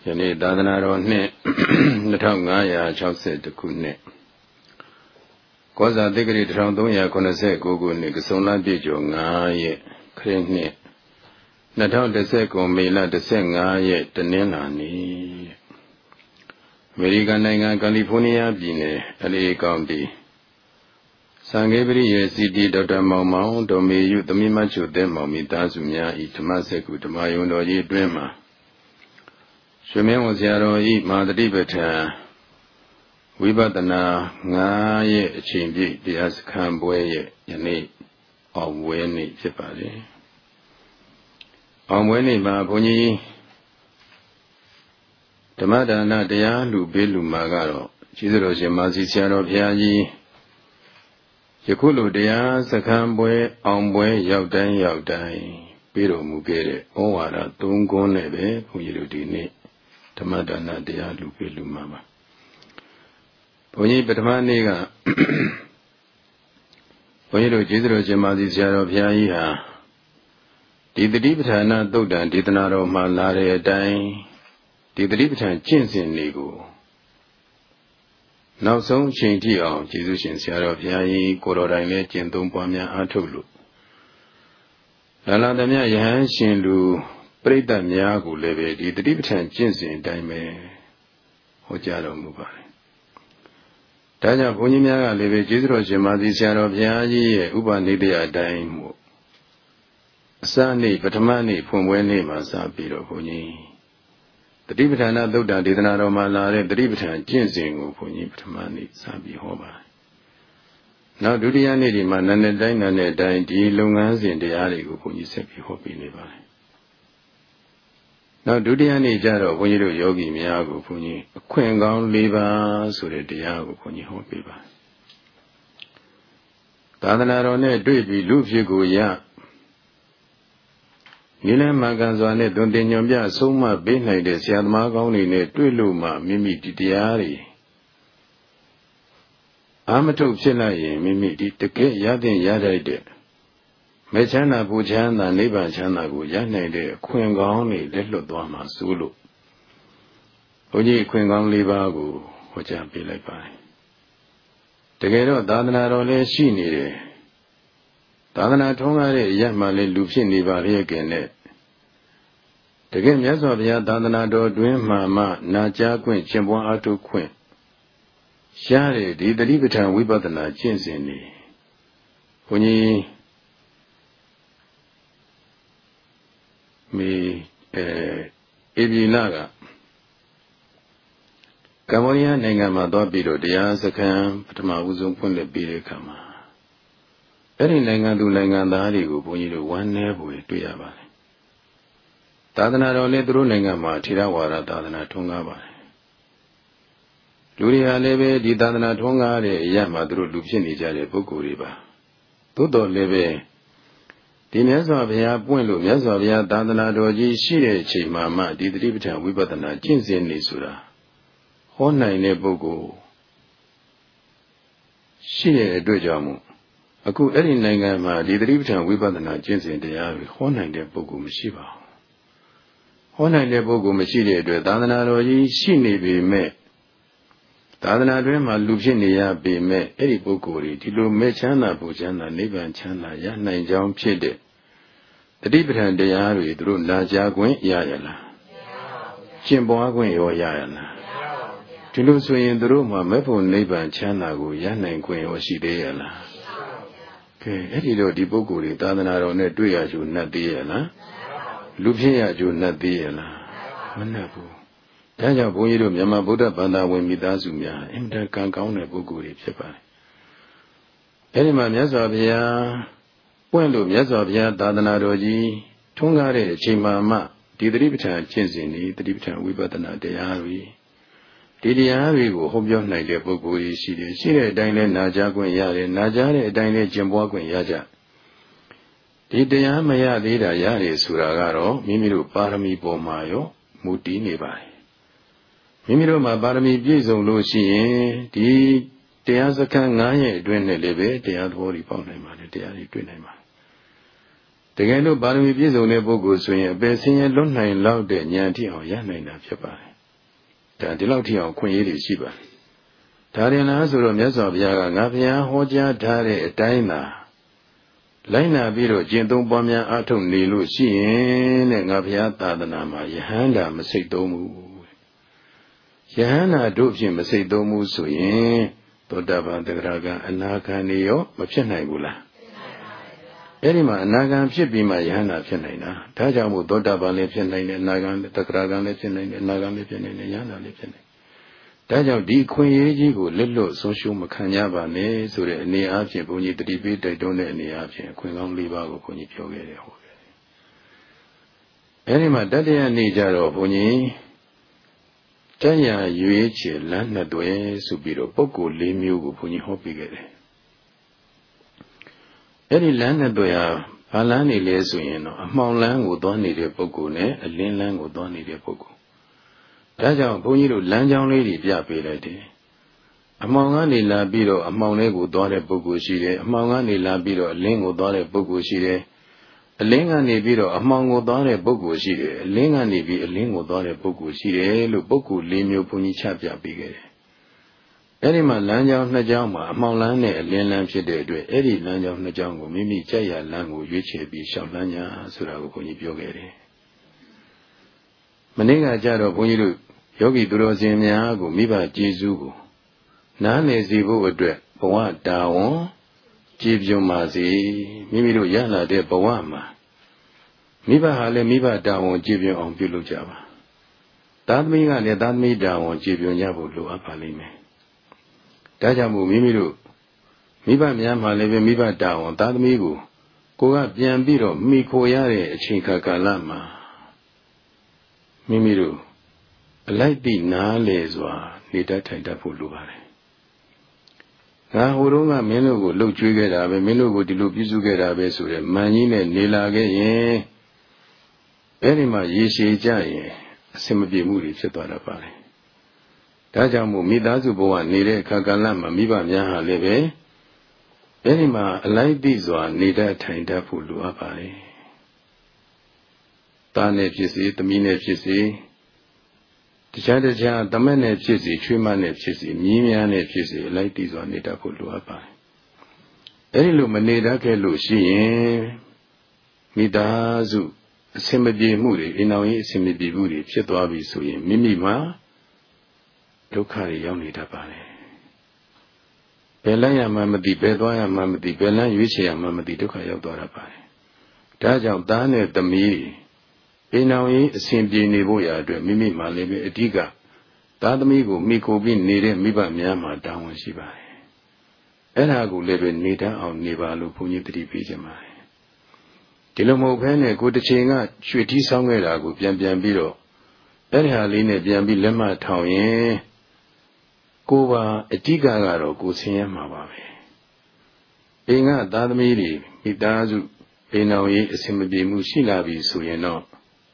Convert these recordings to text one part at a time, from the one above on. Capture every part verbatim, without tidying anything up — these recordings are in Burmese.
ယနေ့သာသနာတော်နှစ်နှစ်ထောင်ငါးရာခြောက်ဆယ်တစ်ခုနှစ်ကောဇာတိဂရီတစ်ထောင်သုံးရာခုနှစ်ဆယ်ကိုခုနှစ်ကစုံလပြည့်ကျော်ငါးရက်ခရစ်နှစ်နှစ်ထောင်တစ်ဆယ်ကိုမေလတစ်ဆယ်ငါးရက်တနင်္လာနေ့အမေရိကန်နိုင်ငံကယ်လီဖိုးနီးယားပြည်နယ်အလီကောင်တီစံခေပရိယေစီတီဒေါက်တာမောင်မောင်ဒေါ်မေယုသမီးမချုတဲ့မောင်မိသားစုများဤဓမ္မစက္ကူဓမ္မယုံတော်ကြီးအတွင်းမှာရွှေမင်းဝန်ဆရာတော်ဤမဟာတတိပဋ္ဌာန်ဝိပဿနာငါးရဲ့အချိန်ပြည့်တရားစခန်းပွဲရဲ့ယနေ့အောင်ပွဲနေ့ဖြစ်ပါတယ်။အောင်ပွဲနေ့မှာဘုန်းကြီးဓမ္မဒါနတရားလူပေးလူမှာကတော့ကျေးဇူးတော်ရှင်မာစီဆရာတော်ဘုရားကြီးယခုလိုတရားစခန်းပွဲအောင်ပွဲရောက်တိုင်းရောက်တိုင်းပြီးတော်မူခဲ့တဲ့ဩဝါဒသုံးခွန်းနဲ့ပဲဘုန်းကြီးတို့ဒီနေ့ဓမ္မဒါနတရားလူပေးလူမှာပါဘုန်းကြီးပထမနေ့ကဘုန်းကြီးတို့ကျေးဇူးတော်ရှင်မာစီဆရာတော်ဘုရားကြီးဟာဒီတတိပဋ္ဌာနာသုတ်တံဒေသနာတော်မှာလာတဲ့အတိုင်းဒီတတိပဋ္ဌာန်ကျင့်စဉ်တွေကိုနောက်ဆုံးအချိန်ထိအောင်ကျေးဇူးရှင်ဆရာတော်ဘုရားကြီးကိုတော်တိုင်လည်းကျင့်သုံးပွားများအားထုတ်လို့လာလာသမျှယဟန်ရှင်လူပရိသတ်များကိုလည်းပဲဒီတတိပဋ္ဌာန်ကျင့်စဉ်အတိုင်းပဲဟောကြားတော်မူပါတယ်။ဒါကြောင့်ဘုန်းကြီးများကလည်းပဲကျေးဇူးတော်ရှင်မာသီဆရာတော်ဘုရားကြီးရဲ့ဥပနိဒေယအတိုင်းမို့အစနေ့ပထမနေ့ဖွင့်ပွဲနေ့မှာစပြီးတော့ဘုန်းကြီးတတိပဋ္ဌာန်သုတ်တံဒေသနာတော်မှာလာတဲ့တတိပဋ္ဌာန်ကျင့်စဉ်ကိုဘုန်းကြီးပထမနေ့စပြီးဟောပါတယ်။နောက်ဒုတိယနေ့ဒီမှာနာနဲ့တိုင်းနာနဲ့တိုင်းဒီလုပ်ငန်းစဉ်တရားတွေကိုဘုန်းကြီးဆက်ပြီးဟောပြနေပါတယ်။နောက်ဒုတိယနေ့ကျတော့ဘုန်းကြီးတို့ယောဂီများကိုဘုန်းကြီးအခွင့်ကောင်း၄ပါးဆိုတဲ့တရားကိုဘုန်းကြီးဟောပြပါတယ်။သာသနာတော်နဲ့တွေ့ပြီးလူဖြစ်ကိုရနိလမကံစွာနဲ့သွန်သင်ညွန်ပြဆုံးမပေးနိုင်တဲ့ဆရာသမားကောင်းတွေနဲ့တွေ့လို့မှမိမိဒီတရားတွေအာမထုတ်ဖြစ်လိုက်ရင်မိမိဒီတကယ်ရတဲ့ရတတ်တဲ့မေချမ်းသာပူချမ်းသာနိဗ္ဗာန်ချမ်းသာကိုရနိုင်တဲ့အခွင့်ကောင်းတွေလက်လွတ်သွားမှာစိုးလို့ဘုန်းကြီးအခွင့်ကောင်း၄ပါးကိုဟောကြားပေးလိုက်ပါတယ်။တကယ်တော့သာသနာတော်လည်းရှိနေတယ်။သာသနာထွန်းကားတဲ့အရာမှလည်းလူဖြစ်နေပါရဲ့ကဲနဲ့တကယ်မြတ်စွာဘုရားသာသနာတော်တွင်မှမှနာကြားခွင့်ကျင့်ပွားအားထုတ်ခွင့်ရှားတဲ့ဒီတတိပဋ္ဌာန်ဝိပဿနာကျင့်စဉ်နေဘုန်းကြီးမေအဲအေဗီလာကကမ္ဘောဒီးယားနိုင်ငံမှာသွားပြီးတော့တရားစခန်းပထမဦးဆုံးဖွင့်လှစ်ပြီးတဲ့အခါမှာအဲ့ဒီနိုင်ငံသူနိုင်ငံသားတွေကိုဘုန်းကြီးတို့ဝမ်းနည်းဖို့တွေ့ရပါတယ်။သာသနာတော်လည်းသူတို့နိုင်ငံမှာထေရဝါဒသာသနာထွန်းကားပါတယ်။လူတွေဟာလည်းပဲဒီသာသနာထွန်းကားတဲ့အရာမှာသူတို့လူဖြစ်နေကြတဲ့ပုဂ္ဂိုလ်တွေပါ။သို့တော်လည်းပဲဒီမြတ်စွာဘုရားပွင့်လို့မြတ်စွာဘုရားသာသနာတော်ကြီးရှိတဲ့အချိန်မှာမှဒီတတိပဋ္ဌာန်ဝိပဿနာကျင့်စဉ်နေဆိုတာဟောနိုင်တဲ့ပုဂ္ဂိုလ်ရှိတဲ့အတွက်ကြောင့်မို့အခုအဲ့ဒီနိုင်ငံမှာဒီတတိပဋ္ဌာန်ဝိပဿနာကျင့်စဉ်တရားတွေဟောနိုင်တဲ့ပုဂ္ဂိုလ်မရှိပါဘူး။ဟောနိုင်တဲ့ပုဂ္ဂိုလ်မရှိတဲ့အတွက်သာသနာတော်ကြီးရှိနေပေမဲ့သာသနာတွင်မှာလူဖြစ်နေရပေမဲ့အဲ့ဒီပုဂ္ဂိုလ်တွေဒီလိုမဲ့ချမ်းသာပူချမ်းသာနိဗ္ဗာန်ချမ်းသာရနိုင်ကြောင်းဖြစ်တဲ့တတိပဋ္ဌာန်တရားတွေသူတို့နာကြားခွင့်ရရလားမရပါဘူး။ကျင့်ပွားခွင့်ရောရရလားမရပါဘူး။ဒီလိုဆိုရင်သူတို့မှာမဲ့ဖို့နိဗ္ဗာန်ချမ်းသာကိုရနိုင်ခွင့်ရောရှိသေးရလားကဲအဲ့ဒီတော့ဒီပုဂ္ဂိုလ်တွေသာသနာတော်နဲ့တွေ့ရကြုံနဲ့သေးရလားလူဖြစ်ရကြုံနဲ့သေးရလားမနဲ့ဘူးဒါကြောင့်ဘုန်းကြီးတို့မြန်မာဗုဒ္ဓဘာသာဝင်မိသားစုများအင်တန်ကံကောင်းတဲ့ပုဂ္ဂိုလ်တွေဖြစ်ပါတယ်အဲ့ဒီမှာမြတ်စွာဘုရားပွင့်လို့မြတ်စွာဘုရားသာသနာတော်ကြီးထွန်းကားတဲ့အချိန်မှမှဒီတတိပဋ္ဌာန်ကျင့်စဉ်ဤတတိပဋ္ဌာန်ဝိပဿနာတရားတွေဒီတရားတွေကိုဟောပြောနိုင်တဲ့ပုဂ္ဂိုလ်ကြီးရှိတယ်ရှိတဲ့အတိုင်းလဲနာကြားခွင့်ရတယ်နာကြားတဲ့အတိုင်းလဲကျင့်ပွားခွင့်ရကြဒီတရားမရသေးတာရတယ်ဆိုတာကတော့မိမိတို့ပါရမီပေါ်မှာရောမူတည်နေပါတယ်မိမိတို့မှာပါရမီပြည့်စုံလို့ရှိရင်ဒီတရားစခန်း၅ရက်အတွင်းနဲ့လည်းပဲတရားသဘောတွေပေါက်နိုင်ပါတယ်တရားတွေတွေ့နိုင်ပါတယ်တကယ်လို့ပါရမီပြည့်စုံတဲ့ပုဂ္ဂိုလ်ဆိုရင်အပယ်ဆင်းရဲလွတ်နိုင်လောက်တဲ့ဉာဏ်ထိအောင်ရနိုင်တာဖြစ်ပါတယ်ဒါဒီလောက်ထိအောင်ခွင့်ရည်ရှိပါဒါရင်လားဆိုတော့မြတ်စွာဘုရားကငါဘုရားဟောကြားထားတဲ့အတိုင်းသာလိုက်နာပြီးတော့ကျင့်သုံးပွားများအားထုတ်နေလို့ရှိရင်တဲ့ငါဘုရားသာသနာမှာယဟန္တာမစိတ်သုံးဘူးယဟန္တာတို့ဖြင့်မစိတ်သုံးဘူးဆိုရင်သောတာပန်သဂရဂံအနာဂံနေရောမဖြစ်နိုင်ဘူးလားအဲ့ဒီမှာအနာဂံဖြစ်ပြီးမှယဟန္တာဖြစ်နိုင်တာဒါကြောင့်မို့သောတာပန်လည်းဖြစ်နိုင်တယ်အနာဂံသဂရဂံလည်းဖြစ်နိုင်တယ်အနာဂံလည်းဖြစ်နိုင်တယ်ယဟန္တာလည်းဖြစ်နိုင်ဒါကြောင့်ဒီခွင့်ရေးကြီးကိုလက်လွတ်ဆုံးရှုံးမခံရပါနဲ့ဆိုတဲ့အနေအားဖြင့်ဘုန်းကြီးတတိပိတိုက်တွန်းတဲ့အနေအားဖြင့်အခွင့်ကောင်း၄ပါးကိုဘုန်းကြီးပြောခဲ့တယ်ဟုတ်ကဲ့အဲဒီမှာတတိယနေ့ကျတော့ဘုန်းကြီးတရားရွေးချယ်လမ်းနှစ်တွဲဆိုပြီးတော့ပုဂ္ဂိုလ်၄မျိုးကိုဘုန်းကြီးဟောပြခဲ့တယ်အဲဒီလမ်းနှစ်တွဲဟာဘာလမ်းနေလဲဆိုရင်တော့အမှောင်လမ်းကိုသွားနေတဲ့ပုဂ္ဂိုလ်နဲ့အလင်းလမ်းကိုသွားနေတဲ့ပုဂ္ဂိုလ်ဒါကြောင့်ဘုန်းကြီးတို့လမ်းကြောင်းလေးတွေပြပေးလိုက်တယ်အမှောင်ကနေလာပြီးတော့အမှောင်လေးကိုသွားတဲ့ပုဂ္ဂိုလ်ရှိတယ်အမှောင်ကနေလာပြီးတော့အလင်းကိုသွားတဲ့ပုဂ္ဂိုလ်ရှိတယ်အလင်းကနေပြီးတော့အမှောင်ကိုသွားတဲ့ပုဂ္ဂိုလ်ရှိတယ်အလင်းကနေပြီးအလင်းကိုသွားတဲ့ပုဂ္ဂိုလ်ရှိတယ်လို့ပုဂ္ဂိုလ်၄မျိုးဘုန်းကြီးချပြပေးခဲ့တယ်အဲ့ဒီမှာလမ်းကြောင်းနှစ်ကြောင်းမှာအမှောင်လမ်းနဲ့အလင်းလမ်းဖြစ်တဲ့အတွက်အဲ့ဒီလမ်းကြောင်းနှစ်ကြောင်းကိုမိမိကြိုက်ရလမ်းကိုရွေးချယ်ပြီးရှောက်လမ်းညာဆိုတာကိုဘုန်းကြီးပြောခဲ့တယ်မနေ့ကကြတော့ဘုန်းကြီးတို့ယောဂီသူတော်စင်များကိုမိဘကျေးဇူးကိုနားလည်စေဖို့အတွက်ဘဝတာဝန်ကြည်ပြုံပါစေမိမိတို့ရလာတဲ့ဘဝမှာမိဘဟာလည်းမိဘတာဝန်ကြည်ပြုံအောင်ပြုလုပ်ကြပါသာသမီကလည်းသာသမီတာဝန်ကြည်ပြုံကြဖို့လိုအပ်ပါလိမ့်မယ်ဒါကြောင့်မို့မိမိတို့မိဘများမှာလည်းပဲမိဘတာဝန်သာသမီကိုကိုကပြန်ပြီးတော့မိခိုရတဲ့အချိန်ခါကာလမှာမိမိတို့အလိုက်တိနားလေစွာနေတတ်ထိုင်တတ်ဖို့လိုပါတယ်ငါဟိုတုန်းကမင်းတို့ကိုလှုပ်ကြွေးခဲ့တာပဲမင်းတို့ကိုဒီလိုပြုစုခဲ့တာပဲဆိုတဲ့မန်ကြီးနဲ့နေလာခဲ့ရင်အဲ့ဒီမှာရေရှည်ကြရင်အစင်မပြေမှုတွေဖြစ်သွားတတ်ပါတယ်ဒါကြောင့်မို့မိသားစုဘဝနေတဲ့အခါကာလမှာမိဘများဟာလည်းပဲအဲ့ဒီမှာအလိုက်တိစွာနေတတ်ထိုင်တတ်ဖို့လိုအပ်ပါတယ်သားနဲ့ဖြစ်စေသမီးနဲ့ဖြစ်စေတခြားတခြားသမက်နဲ့ဖြစ်စီချွေးမနဲ့ဖြစ်စီမြင်းများနဲ့ဖြစ်စီအလိုက်တီးစွာနေတတ်ဖို့လိုအပ်ပါတယ်။အဲဒီလိုမနေတတ်ခဲ့လို့ရှိရင်မိသားစုအစင်မပြေမှုတွေအိမ်တော်ကြီးအစင်မပြေမှုတွေဖြစ်သွားပြီဆိုရင်မိမိမှာဒုက္ခတွေရောက်နေတတ်ပါတယ်။ဘယ်လမ်းရမှမသိဘယ်သွားရမှမသိဘယ်လမ်းရွေးချယ်ရမှမသိဒုက္ခရောက်သွားတတ်ပါတယ်။ဒါကြောင့်သားနဲ့သမီးအိမ်တော်ကြီးအစဉ်ပြေနေဖို့ရာအတွက်မိမိမှလည်းပဲအဓိကသာသမီကိုမိခိုပြီးနေတဲ့မိဘများမှာတာဝန်ရှိပါတယ်။အဲ့ဒါကိုလည်းပဲနေတတ်အောင်နေပါလို့ဘုန်းကြီးတတိပေးခြင်းပါတယ်။ဒီလိုမဟုတ်ဘဲနဲ့ကိုတစ်ချိန်ကရွှေထီးဆောင်ခဲ့တာကိုပြန်ပြန်ပြီးတော့အဲ့ဒီဟာလေးနဲ့ပြန်ပြီးလက်မထောင်ရင်ကိုပါအဓိကကတော့ကိုဆင်းရဲမှာပါပဲ။အိမ်ကသာသမီတွေမိသားစုအိမ်တော်ကြီးအစဉ်မပြေမှုရှိလာပြီဆိုရင်တော့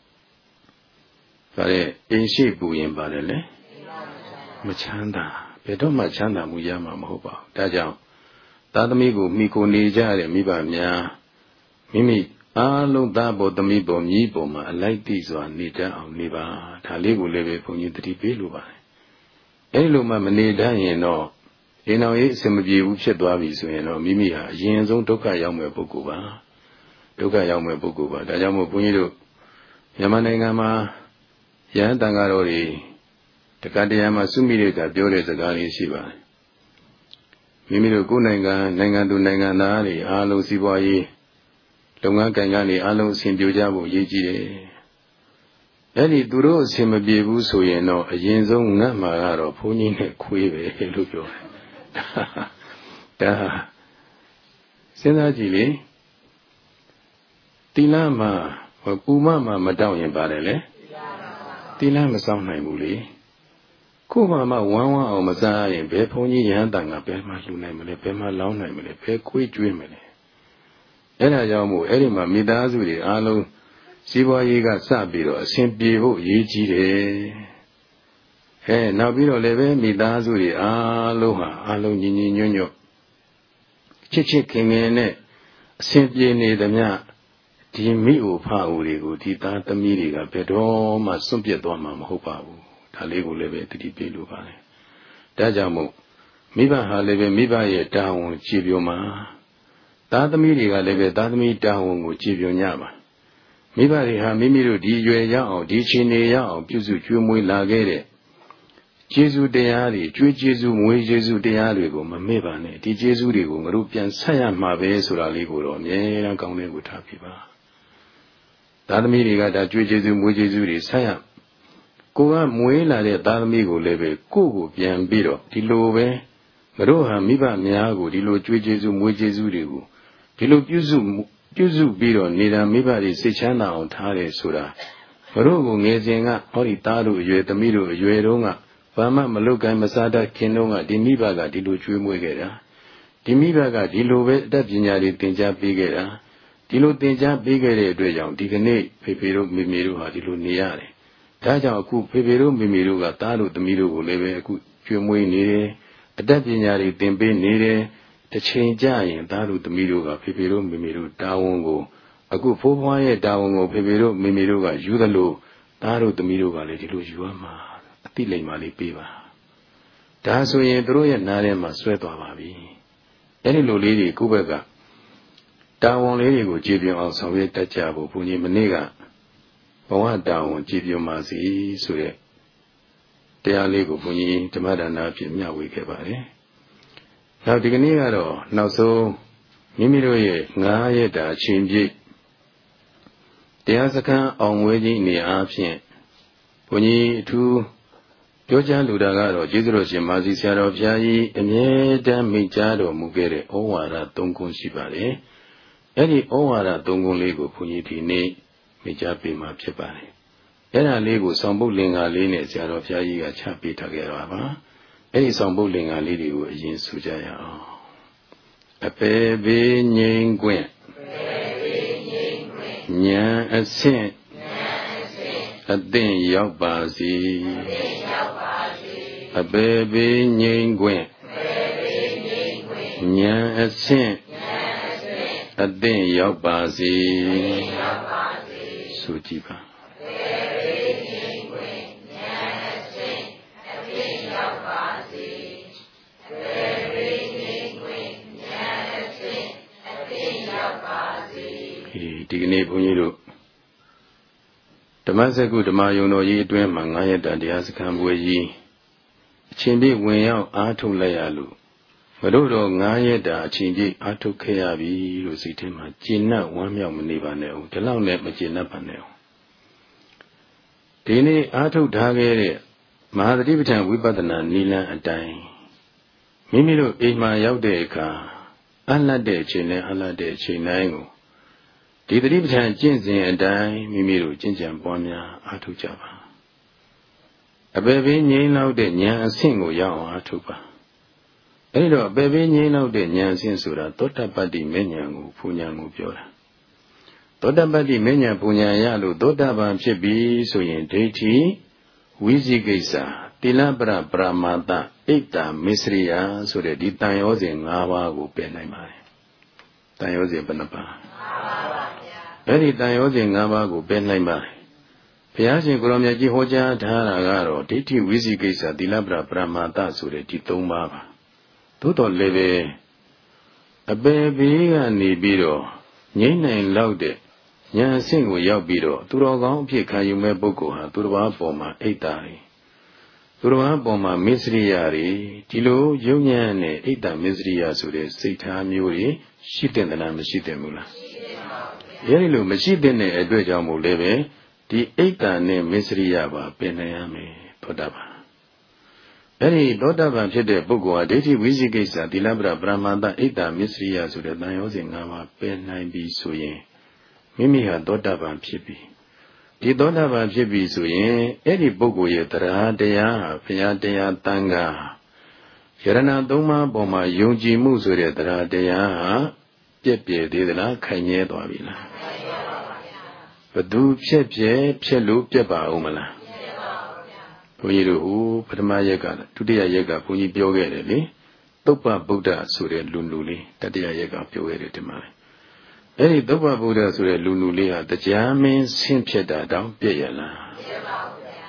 ဒါနဲ့အိမ်ရှိပူရင်ပါတယ်လေမချမ်းသာဘယ်တော့မှချမ်းသာမှုရမှာမဟုတ်ပါဘူးဒါကြောင့်သာသမီကိုမိကိုနေကြတဲ့မိဘများမိမိအားလုံးသားပေါ်သမီးပေါ်မြည်ပေါ်မှာအလိုက်တိစွာနေတတ်အောင်နေပါဒါလေးကိုလည်းပဲဘုန်းကြီးတတိပေးလိုပါတယ်အဲဒီလိုမှမနေတတ်ရင်တော့အိမ်တော်ကြီးအစမပြေဘူးဖြစ်သွားပြီဆိုရင်တော့မိမိဟာအရင်ဆုံးဒုက္ခရောက်မဲ့ပုဂ္ဂိုလ်ပါဒုက္ခရောက်မဲ့ပုဂ္ဂိုလ်ပါဒါကြောင့်မို့ဘုန်းကြီးတို့မြန်မာနိုင်ငံမှာယဟန်တန်ဃာတော်တွေတက္ကသိုလ်မှာစုမိတဲ့ကပြောတဲ့စကားလေးရှိပါတယ်မိမိတို့ကိုယ်နိုင်ငံနိုင်ငံသူနိုင်ငံသားတွေအားလုံးစီးပွားရေးလုပ်ငန်းကိုင်ကနေအားလုံးအဆင်ပြေကြဖို့ရည်ကြည်တယ်အဲ့ဒီသူတို့အဆင်မပြေဘူးဆိုရင်တော့အရင်ဆုံးငတ်မှာကတော့ဘုန်းကြီးနဲ့ခွေးပဲလို့ပြောတယ်ဒါစဉ်းစားကြည့်လေတိလမှာပူမမှာမတောင်းရင်ပါတယ်လေတိလမဆောင်နိုင်ဘူးလေခုမှမှဝမ်းဝမ်းအောင်မစားရင်ဘယ်ဘုန်းကြီးရဟန်းတန်ကဘယ်မှလှူနိုင်မလဲဘယ်မှလောင်းနိုင်မလဲဘယ်ခွေးကျွေးမလဲအဲ့ဒါကြောင့်မို့အဲ့ဒီမှာမိသားစုတွေအားလုံးစီးပွားရေးကစပြီးတော့အဆင်ပြေဖို့ရည်ကြီးတယ်အဲနောက်ပြီးတော့လည်းပဲမိသားစုတွေအားလုံးဟာအားလုံးညီညီညွတ်ညွတ်ချစ်ချစ်ခင်ခင်နဲ့အဆင်ပြေနေသမျှဒီမိအိုဖအိုတွေကိုဒီသားသမီးတွေကဘယ်တော့မှစွန့်ပစ်သွားမှာမဟုတ်ပါဘူးဒါဒါလေးကိုလည်းပဲတတိပေးလိုပါတယ်ဒါကြောင့်မို့မိဘဟာလည်းပဲမိဘရဲ့တာဝန်ကြည်ပြမှာသားသမီးတွေကလည်းပဲသားသမီးတာဝန်ကိုကြည်ပြညပါမိဘတွေဟာမိမိတို့ဒီရွယ်ရောက်အောင်ဒီချိန်နေရောက်အောင်ပြုစုကျွေးမွေးလာခဲ့တဲ့ကျေးဇူးတရားတွေကျွေးကျေးဇူးမွေးကျေးဇူးတရားတွေကိုမမေ့ပါနဲ့ဒီကျေးဇူးတွေကိုငါတို့ပြန်ဆက်ရမှာပဲဆိုတာလေးကိုတော့အမြဲတမ်းကောင်းတဲ့ကိုထားပြပါသားသမီးတွေကဒါကျွေးကျေးဇူးမွေးကျေးဇူးတွေဆက်ရကိုကမွေးလာတဲ့သားသမီးကိုလည်းပဲကိုယ့်ကိုပြန်ပြီးတော့ဒီလိုပဲငါတို့ဟာမိဘများကိုဒီလိုကျွေးကျေးဇူးမွေးကျေးဇူးတွေကိုဒီလိုပြုစုပြုစုပြီးတော့နေတာမိဘတွေစိတ်ချမ်းသာအောင်ထားတယ်ဆိုတာငါတို့ကိုငယ်စဉ်ကဟောဒီသားတို့အရွယ်သမီးတို့အရွယ်တုန်းကဘာမှမလုပ်ကိုင်းမစားတတ်ခင်တုန်းကဒီမိဘကဒီလိုကျွေးမွေးခဲ့တာဒီမိဘကဒီလိုပဲအတတ်ပညာတွေသင်ကြားပေးခဲ့တာဒီလိုသင်ကြားပေးခဲ့တဲ့အတွက်ကြောင့်ဒီကနေ့ဖေဖေတို့မေမေတို့ဟာဒီလိုနေရတယ်ဒါကြောင့်အခုဖေဖေတို့မေမေတို့ကသားတို့သမီးတို့ကိုလည်းပဲအခုကျွေးမွေးနေတယ်အတတ်ပညာတွေသင်ပေးနေတယ်တစ်ချိန်ကြရင်သားတို့သမီးတို့ကဖေဖေတို့မေမေတို့တာဝန်ကိုအခုဖိုးဖွားရဲ့တာဝန်ကိုဖေဖေတို့မေမေတို့ကယူသလိုသားတို့သမီးတို့ကလည်းဒီလိုယူရမှာအတိလိမ္မာလေးပေးပါဒါဆိုရင်တို့ရဲ့နားထဲမှာဆွဲသွားပါပြီအဲ့ဒီလိုလေးတွေကိုယ့်ဘက်ကတာဝန်လေးတွေကိုကြည်ပြအောင်ဆောင်ရွက်တတ်ကြဖို့ဘုန်းကြီးမနေ့ကဘဝတာဝန်ကြည်ပြပါစီဆိုတဲ့တရားလေးကိုဘုန်းကြီးဓမ္မဒါနအဖြစ်မျှဝေခဲ့ပါတယ်နောက်ဒီကနေ့ကတော့နောက်ဆုံးမိမိတို့ရဲ့ငါးရက်တာအချိန်ပြည့်တရားစခန်းအောင်ဝဲကြီးနေအားဖြင့်ဘုန်းကြီးအထူးပြောကြားလိုတာကတော့ကျေးဇူးတော်ရှင်မာစီဆရာတော်ဘုရားကြီးအမြဲတမ်းမိန့်ကြားတော်မူခဲ့တဲ့ဩဝါဒသုံးခုရှိပါတယ်။အဲ့ဒီဩဝါဒသုံးခုလေးကိုဘုန်းကြီးဒီနေ့မိန့်ကြားပေးမှာဖြစ်ပါတယ်။အဲ့ဒါလေးကိုဆောင်ပုဒ်လင်္ကာလေးနဲ့ဆရာတော်ဘုရားကြီးကချပေးထားခဲ့တာပါ။အဲ့ဒီဆောင်ပုဒ်လင်္ကာလေးတွေကိုအရင်ဆိုကြရအောင်။အပေဘေးငြိမ်ခွင့်ဉာဏ်အဆင့်အသင့်ရောက်ပါစေအပေပေငြိမ်ခွင့်ဉာဏ်အဆင့်အသင့်ရောက်ပါစေဆိုကြည့်ပါဒီကနေ့ဘုန်းကြီးတို့ဓမ္မစကုဓမ္မယုံတော်ကြီးအတွင်းမှာငါးရက်တာတရားစခန်းပွဲကြီးအချိန်ပြည့်ဝင်ရောက်အားထုတ်လိုက်ရလို့မတို့တော့ငါးရက်တာအချိန်ပြည့်အားထုတ်ခဲ့ရပြီလို့စိတ်ထဲမှာကျေနပ်ဝမ်းမြောက်မနေပါနဲ့ဦးဒီလောက်နဲ့မကျေနပ်ပါနဲ့ဦးဒီနေ့အားထုတ်ထားခဲ့တဲ့မဟာသတိပဋ္ဌာန်ဝိပဿနာနိလန်းအတိုင်းမိမိတို့အိမ်မှာရောက်တဲ့အခါအလတ်တဲ့အချိန်နဲ့အလတ်တဲ့အချိန်တိုင်းကိုဒီသတိပဋ္ဌာန်ကျင့်စဉ်အတိုင်းမိမိတို့ကျင့်ကြံပွားများအားထုတ်ကြပါအပေပေးငြိမ်းလောက်တဲ့ဉာဏ်အဆင့်ကိုရောက်အောင်အားထုတ်ပါအဲဒီတော့အပေပေးငြိမ်းလောက်တဲ့ဉာဏ်အဆင့်ဆိုတာသောတပတ္တိမေဉဏ်ကိုဘုံဉာဏ်ကိုပြောတာသောတပတ္တိမေဉဏ်ဘုံဉာဏ်ရလို့သောတပန်ဖြစ်ပြီဆိုရင်ဒိဋ္ဌိဝိသိကိစ္စသီလပရပရမာတဣတ္တမစ္စရိယဆိုတဲ့ဒီတန်ရောစဉ်၅ပါးကိုပယ်နိုင်ပါတယ်တန်ရောစဉ်ဘယ်နှပါးအဲ့ဒီတန်ရောစဉ်၅ပါးကိုပယ်နိုင်ပါတယ်ဘုရားရှင်ကိုရောင်မြတ်ကြီးဟောကြားထားတာကတော့ဒိဋ္ဌိဝိသိကိစ္စသီလပရပရမာတဆိုတဲ့ဒီ၃ပါးပါသို့တော်လည်းပဲအပေဘေးကနေပြီးတော့ငြိမ့်နိုင်လောက်တဲ့ဉာဏ်အဆင့်ကိုရောက်ပြီးတော့သူတော်ကောင်းအဖြစ်ခံယူမဲ့ပုဂ္ဂိုလ်ဟာသူတစ်ပါးပေါ်မှာအိတ်တာတွေသူတစ်ပါးပေါ်မှာမစ္စရိယတွေဒီလိုယုံဉာဏ်နဲ့အိတ်တာမစ္စရိယဆိုတဲ့စိတ်ထားမျိုးတွေရှိတဲ့သလားမရှိတဲ့ဘူးလားအဲဒီလိုမရှိတဲ့အတွက်ကြောင့်မို့လည်းပဲဒီအိတ်တာနဲ့မစ္စရိယပါပင်နိုင်ရမယ်သောတာပန်အဲဒီသောတာပန်ဖြစ်တဲ့ပုဂ္ဂိုလ်ဟာဒိဋ္ဌိဝိသိကိစ္စသီလပရပရမတ္တအိတ်တာမစ္စရိယဆိုတဲ့တန်ရောစဉ်၅ပါးပင်နိုင်ပြီဆိုရင်မိမိဟာသောတာပန်ဖြစ်ပြီဒီသောတာပန်ဖြစ်ပြီဆိုရင်အဲ့ဒီပုဂ္ဂိုလ်ရဲ့တရားတရားဟာဘုရားတရားတန်ခါယရဏသုံးပါးပေါ်မှာယုံကြည်မှုဆိုတဲ့တရားတရားဟာပြည့်ပြည့်သေးသလားခိုင်မြဲသွားပြီလားဘသူဖြစ်ဖြစ်ဖြစ်လို့ပြတ်ပါဦးမလားဘုန်းကြီးတို့ဟိုပထမရက်ကဒုတိယရက်ကဘုန်းကြီးပြောခဲ့တယ်လေသုပ္ပဗုဒ္ဓဆိုတဲ့လူလူလေးတတိယရက်ကပြောခဲ့တယ်ဒီမှာအဲ့ဒီသုပ္ပဗုဒ္ဓဆိုတဲ့လူလူလေးဟာတရားမင်းဆင်းဖြစ်တာတောင်ပြည့်ရလားပြည့်ပါဘူးဗျာ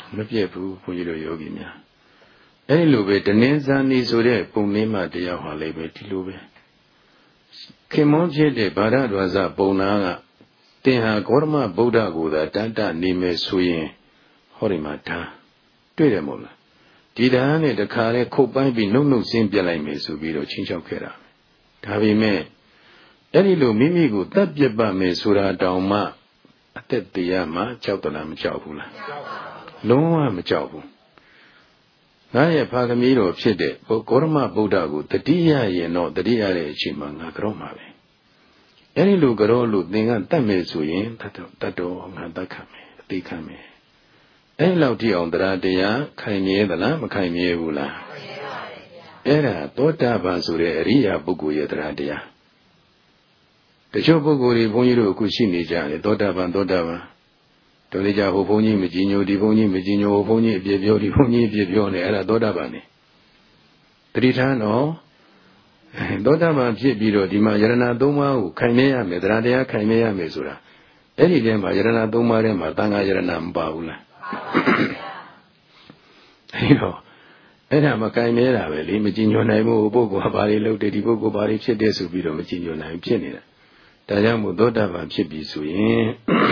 မပြည့်ဘူးဘုန်းကြီးတို့ယောဂီများအဲ့လိုပဲတနင်္ဇာနီဆိုတဲ့ပုံမင်းမတရားဟာလည်းပဲဒီလိုပဲခင်မောဖြစ်တဲ့ဗာဒဒွါစပုံနာကတင်ဟာဂေါရမဗုဒ္ဓကိုသာတန်တနေမယ်ဆိုရင်ဟောဒီမှာဒါတွေ့တယ်မို့လားဒီဓာတ်နဲ့တခါလဲခုတ်ပိုင်းပြီးနှုတ်နှုတ်ဆင်းပြလိုက်မယ်ဆိုပြီးတော့ချင်းချောက်ခဲ့တာဒါပေမဲ့အဲ့ဒီလိုမိမိကိုတတ်ပြတ်ပါမယ်ဆိုတာတောင်မှအသက်တရားမှကြောက်တလားမကြောက်ဘူးလားလုံးဝမကြောက်ဘူးငါရဲ့ဖာသမီးတော်ဖြစ်တဲ့ဂေါရမဗုဒ္ဓကိုတတိယရင်တော့တတိယရဲ့အချိန်မှာငါကြောက်မှာပဲအဲ့ဒီလိုကြောလို့သင်ကတတ်မယ်ဆိုရင်တတ်တော့တတ်တော့ငါတတ်ခံမယ်အသိခံမယ်အဲ့လောက်ကြည့်အောင်တရားတရားခိုင်မြဲသလားမခိုင်မြဲဘူးလားအဲ့ဒါသောတာပန်ဆိုတဲ့အရိယာပုဂ္ဂိုလ်ရဲ့တရားတရားတချို့ပုဂ္ဂိုလ်တွေဘုန်းကြီးတို့အခုရှိနေကြတယ်သောတာပန်သောတာပန်တို့လေကြဟိုဘုန်းကြီးမကြည်ညိုဒီဘုန်းကြီးမကြည်ညိုဟိုဘုန်းကြီးအပြည့်ပြောဒီဘုန်းကြီးအပြည့်ပြောနေအဲ့ဒါသောတာပန်နေတတိထားတော့သောတာပန်ဖြစ်ပြီးတော့ဒီမှာယရဏသုံးပါးကိုခိုင်မြဲရမယ်တရားတရားခိုင်မြဲရမယ်ဆိုတာအဲ့ဒီထဲမှာယရဏသုံးပါးထဲမှာသံဃာယရဏမပါဘူးလားအဲ့တော့အဲ့ဒါမကင်နေတာပဲလေမကြည်ညိုနိုင်ဘူးပုဂ္ဂိုလ်ကဘာတွေလုပ်တယ်ဒီပုဂ္ဂိုလ်ဘာတွေဖြစ်တယ်ဆိုပြီးတော့မကြည်ညိုနိုင်ဖြစ်နေတာဒါကြောင့်မို့သောတာပန်ဖြစ်ပြီဆိုရင်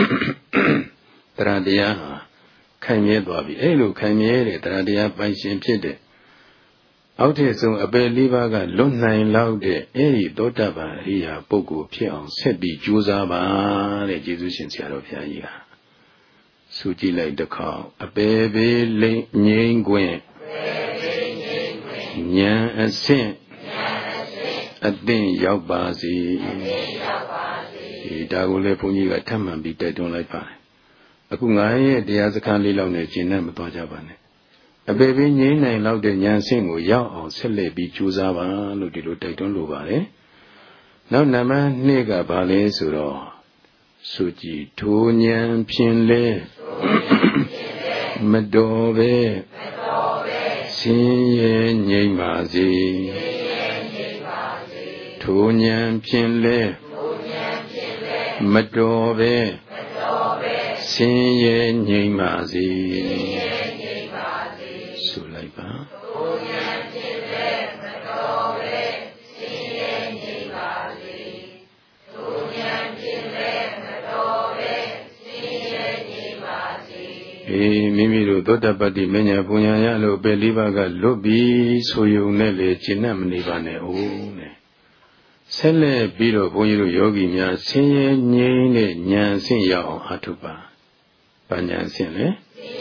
တရားတရားဟာခိုင်မြဲသွားပြီအဲ့လိုခိုင်မြဲတဲ့တရားတရားပိုင်ရှင်ဖြစ်တဲ့အောက်ထစ်ဆုံးအပယ်လေးပါးကလွတ်နိုင်လောက်တဲ့အဲ့ဒီသောတာပန်အရိယာပုဂ္ဂိုလ်ဖြစ်အောင်ဆက်ပြီးကြိုးစားပါတဲ့ကျေးဇူးရှင်ဆရာတော်ဘုရားကြီးဟာဆိုကြည့်လိုက်တစ်ခေါက်အပေပေလိမ့်ငိမ့်ခွင့်ဉာဏ်အဆင့်အသင့်ရောက်ပါစေဒီဒါကိုလည်းဘုန်းကြီးကထပ်မံပြီးတိုက်တွန်းလိုက်ပါတယ်အခုငါရဲ့တရားစခန်းလေးလောက်နဲ့ရှင်းနေမသွားကြပါနဲ့အပေပေငိမ့်နိုင်လောက်တဲ့ဉာဏ်အဆင့်ကိုရောက်အောင်ဆက်လက်ပြီးကြိုးစားပါလို့ဒီလိုတိုက်တွန်းလိုပါတယ်နောက်နံပါတ်နှစ်ကဘာလဲဆိုတော့ဆိုကြည်ထိုဉာဏ်ဖြင့်လဲမတော်ပဲဆင်းရဲငြိမ့်ပါစေထိုဉာဏ်ဖြင့်လဲမတော်ပဲဆင်းရဲငြိမ့်ပါစေဆိုလိုက်ပါအေးမိမိတို့သောတပတ္တိမဉ္ဇဉ်ပူညာရလို့ပဲလေးပါးကလွတ်ပြီးဆိုယုံနဲ့လေရှင်းမနေပါနဲ့ဦးနဲ့ဆက်လက်ပြီးတော့ဘုန်းကြီးတို့ယောဂီများဆင်းရဲငြိမ်းတဲ့ဉာဏ်အဆင့်ရောက်အောင်အားထုတ်ပါ။ဘာဉာဏ်အဆင့်လဲ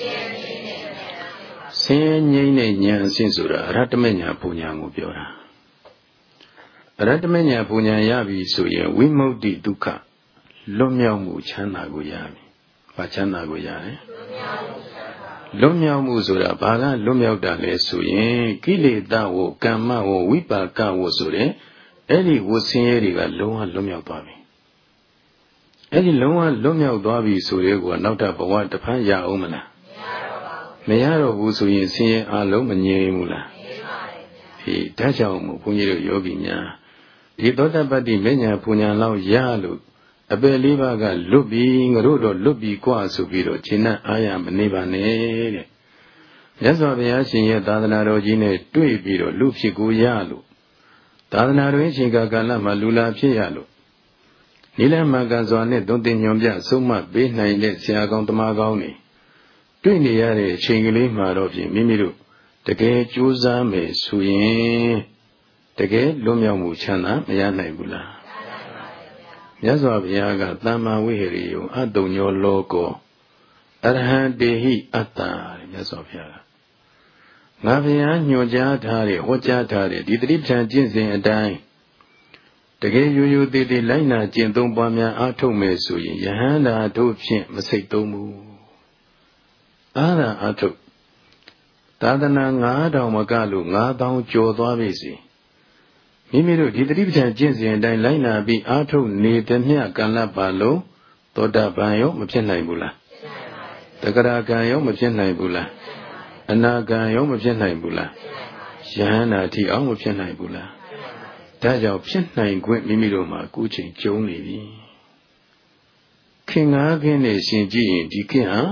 ။ဆင်းရဲငြိမ်းတဲ့ဉာဏ်အဆင့်ဆိုတာအရဟတမေဉာဏ်ပူညာကိုပြောတာ။အရဟတမေဉာဏ်ပူညာရပြီဆိုရင်ဝိမု ക്തി ဒုက္ခလွတ်မြောက်မှုချမ်းသာကိုရပြီ။ဘာချမ်းသာကိုရလဲ။လွတ်မြောက်မှုဆိုတာဘာကလွတ်မြောက်တာလဲဆိုရင်ကိလေသာဝကမ္မဝဝိပါကဝဆိုတဲ့အဲ့ဒီဝဆင်းရဲတွေကလုံးဝလွတ်မြောက်သွားပြီအဲ့ဒီလုံးဝလွတ်မြောက်သွားပြီဆိုရဲကနောက်ထပ်ဘဝတစ်ဖန်ရအောင်မလားမရတော့ဘူးဆိုရင်ဆင်းရဲအလုံးမငြိမ်းဘူးလားအေးဒါကြောင့်မို့ဘုန်းကြီးတို့ယောဂီများဒီသောတပတ္တိမဉ္ဇဉ်ပူညာလောက်ရလို့အပယ်လေးပါးကလွတ်ပြီးငါတို့တော့လွတ်ပြီးกว่าဆိုပြီးတော့ခြေနဲ့အားရမနေပါနဲ့တဲ့မြတ်စွာဘုရားရှင်ရဲ့သာသနာတော်ကြီးနဲ့တွေ့ပြီးတော့လူဖြစ်ကိုရလို့သာသနာတော်ရဲ့ချိန်ကာလမှာလူလာဖြစ်ရလို့နိလမကစွာနဲ့သွန်သင်ညွန်ပြဆုံးမပေးနိုင်တဲ့ဆရာကောင်းတမကောင်းတွေတွေ့နေရတဲ့အချိန်ကလေးမှာတော့ဖြင့်မိမိတို့တကယ်ကြိုးစားမယ်ဆိုရင်တကယ်လွတ်မြောက်မှုချမ်းသာမရနိုင်ဘူးလားမြတ်စွာဘုရားကသမ္မာဝိဟရိယအတုံညောလောကောအရဟံတေဟိအတ္တတဲ့မြတ်စွာဘုရားကငါဘုရားညွှန်ကြားထားတဲ့ဟောကြားထားတဲ့ဒီတိပ္ပံကျင့်စဉ်အတိုင်းတကယ်ရိုးရိုးသေးသေးလိုက်နာကျင့်သုံးပွားများအားထုတ်မယ်ဆိုရင်ယဟန္တာတို့ဖြင့်မစိတ်သုံးဘူးအားသာအားထုတ်သာသနာငါးထောင်မကလို့ငါးသောင်းကျော်သွားပြီစီမိမိတို့ဒီတိပ္ပံကျင့်စဉ်အတိုင်းလိုက်နာပြီးအားထုတ်နေတဲ့မြတ်ကံလပ်ပါလုံးသောတာပန်ရောမဖြစ်နိုင်ဘူးလားတဂရကံရောမဖြစ်နိုင်ဘူးလားအနာဂံရောမဖြစ်နိုင်ဘူးလားယဟန္တာတိအောင်မဖြစ်နိုင်ဘူးလားဒါကြောင့်ဖြစ်နိုင်ခွင့်မိမိတို့မှာအခုချိန်ကျုံနေပြီခင်ငါးခင်းနဲ့ရှင်ကြည့်ရင်ဒီခင်ဟာ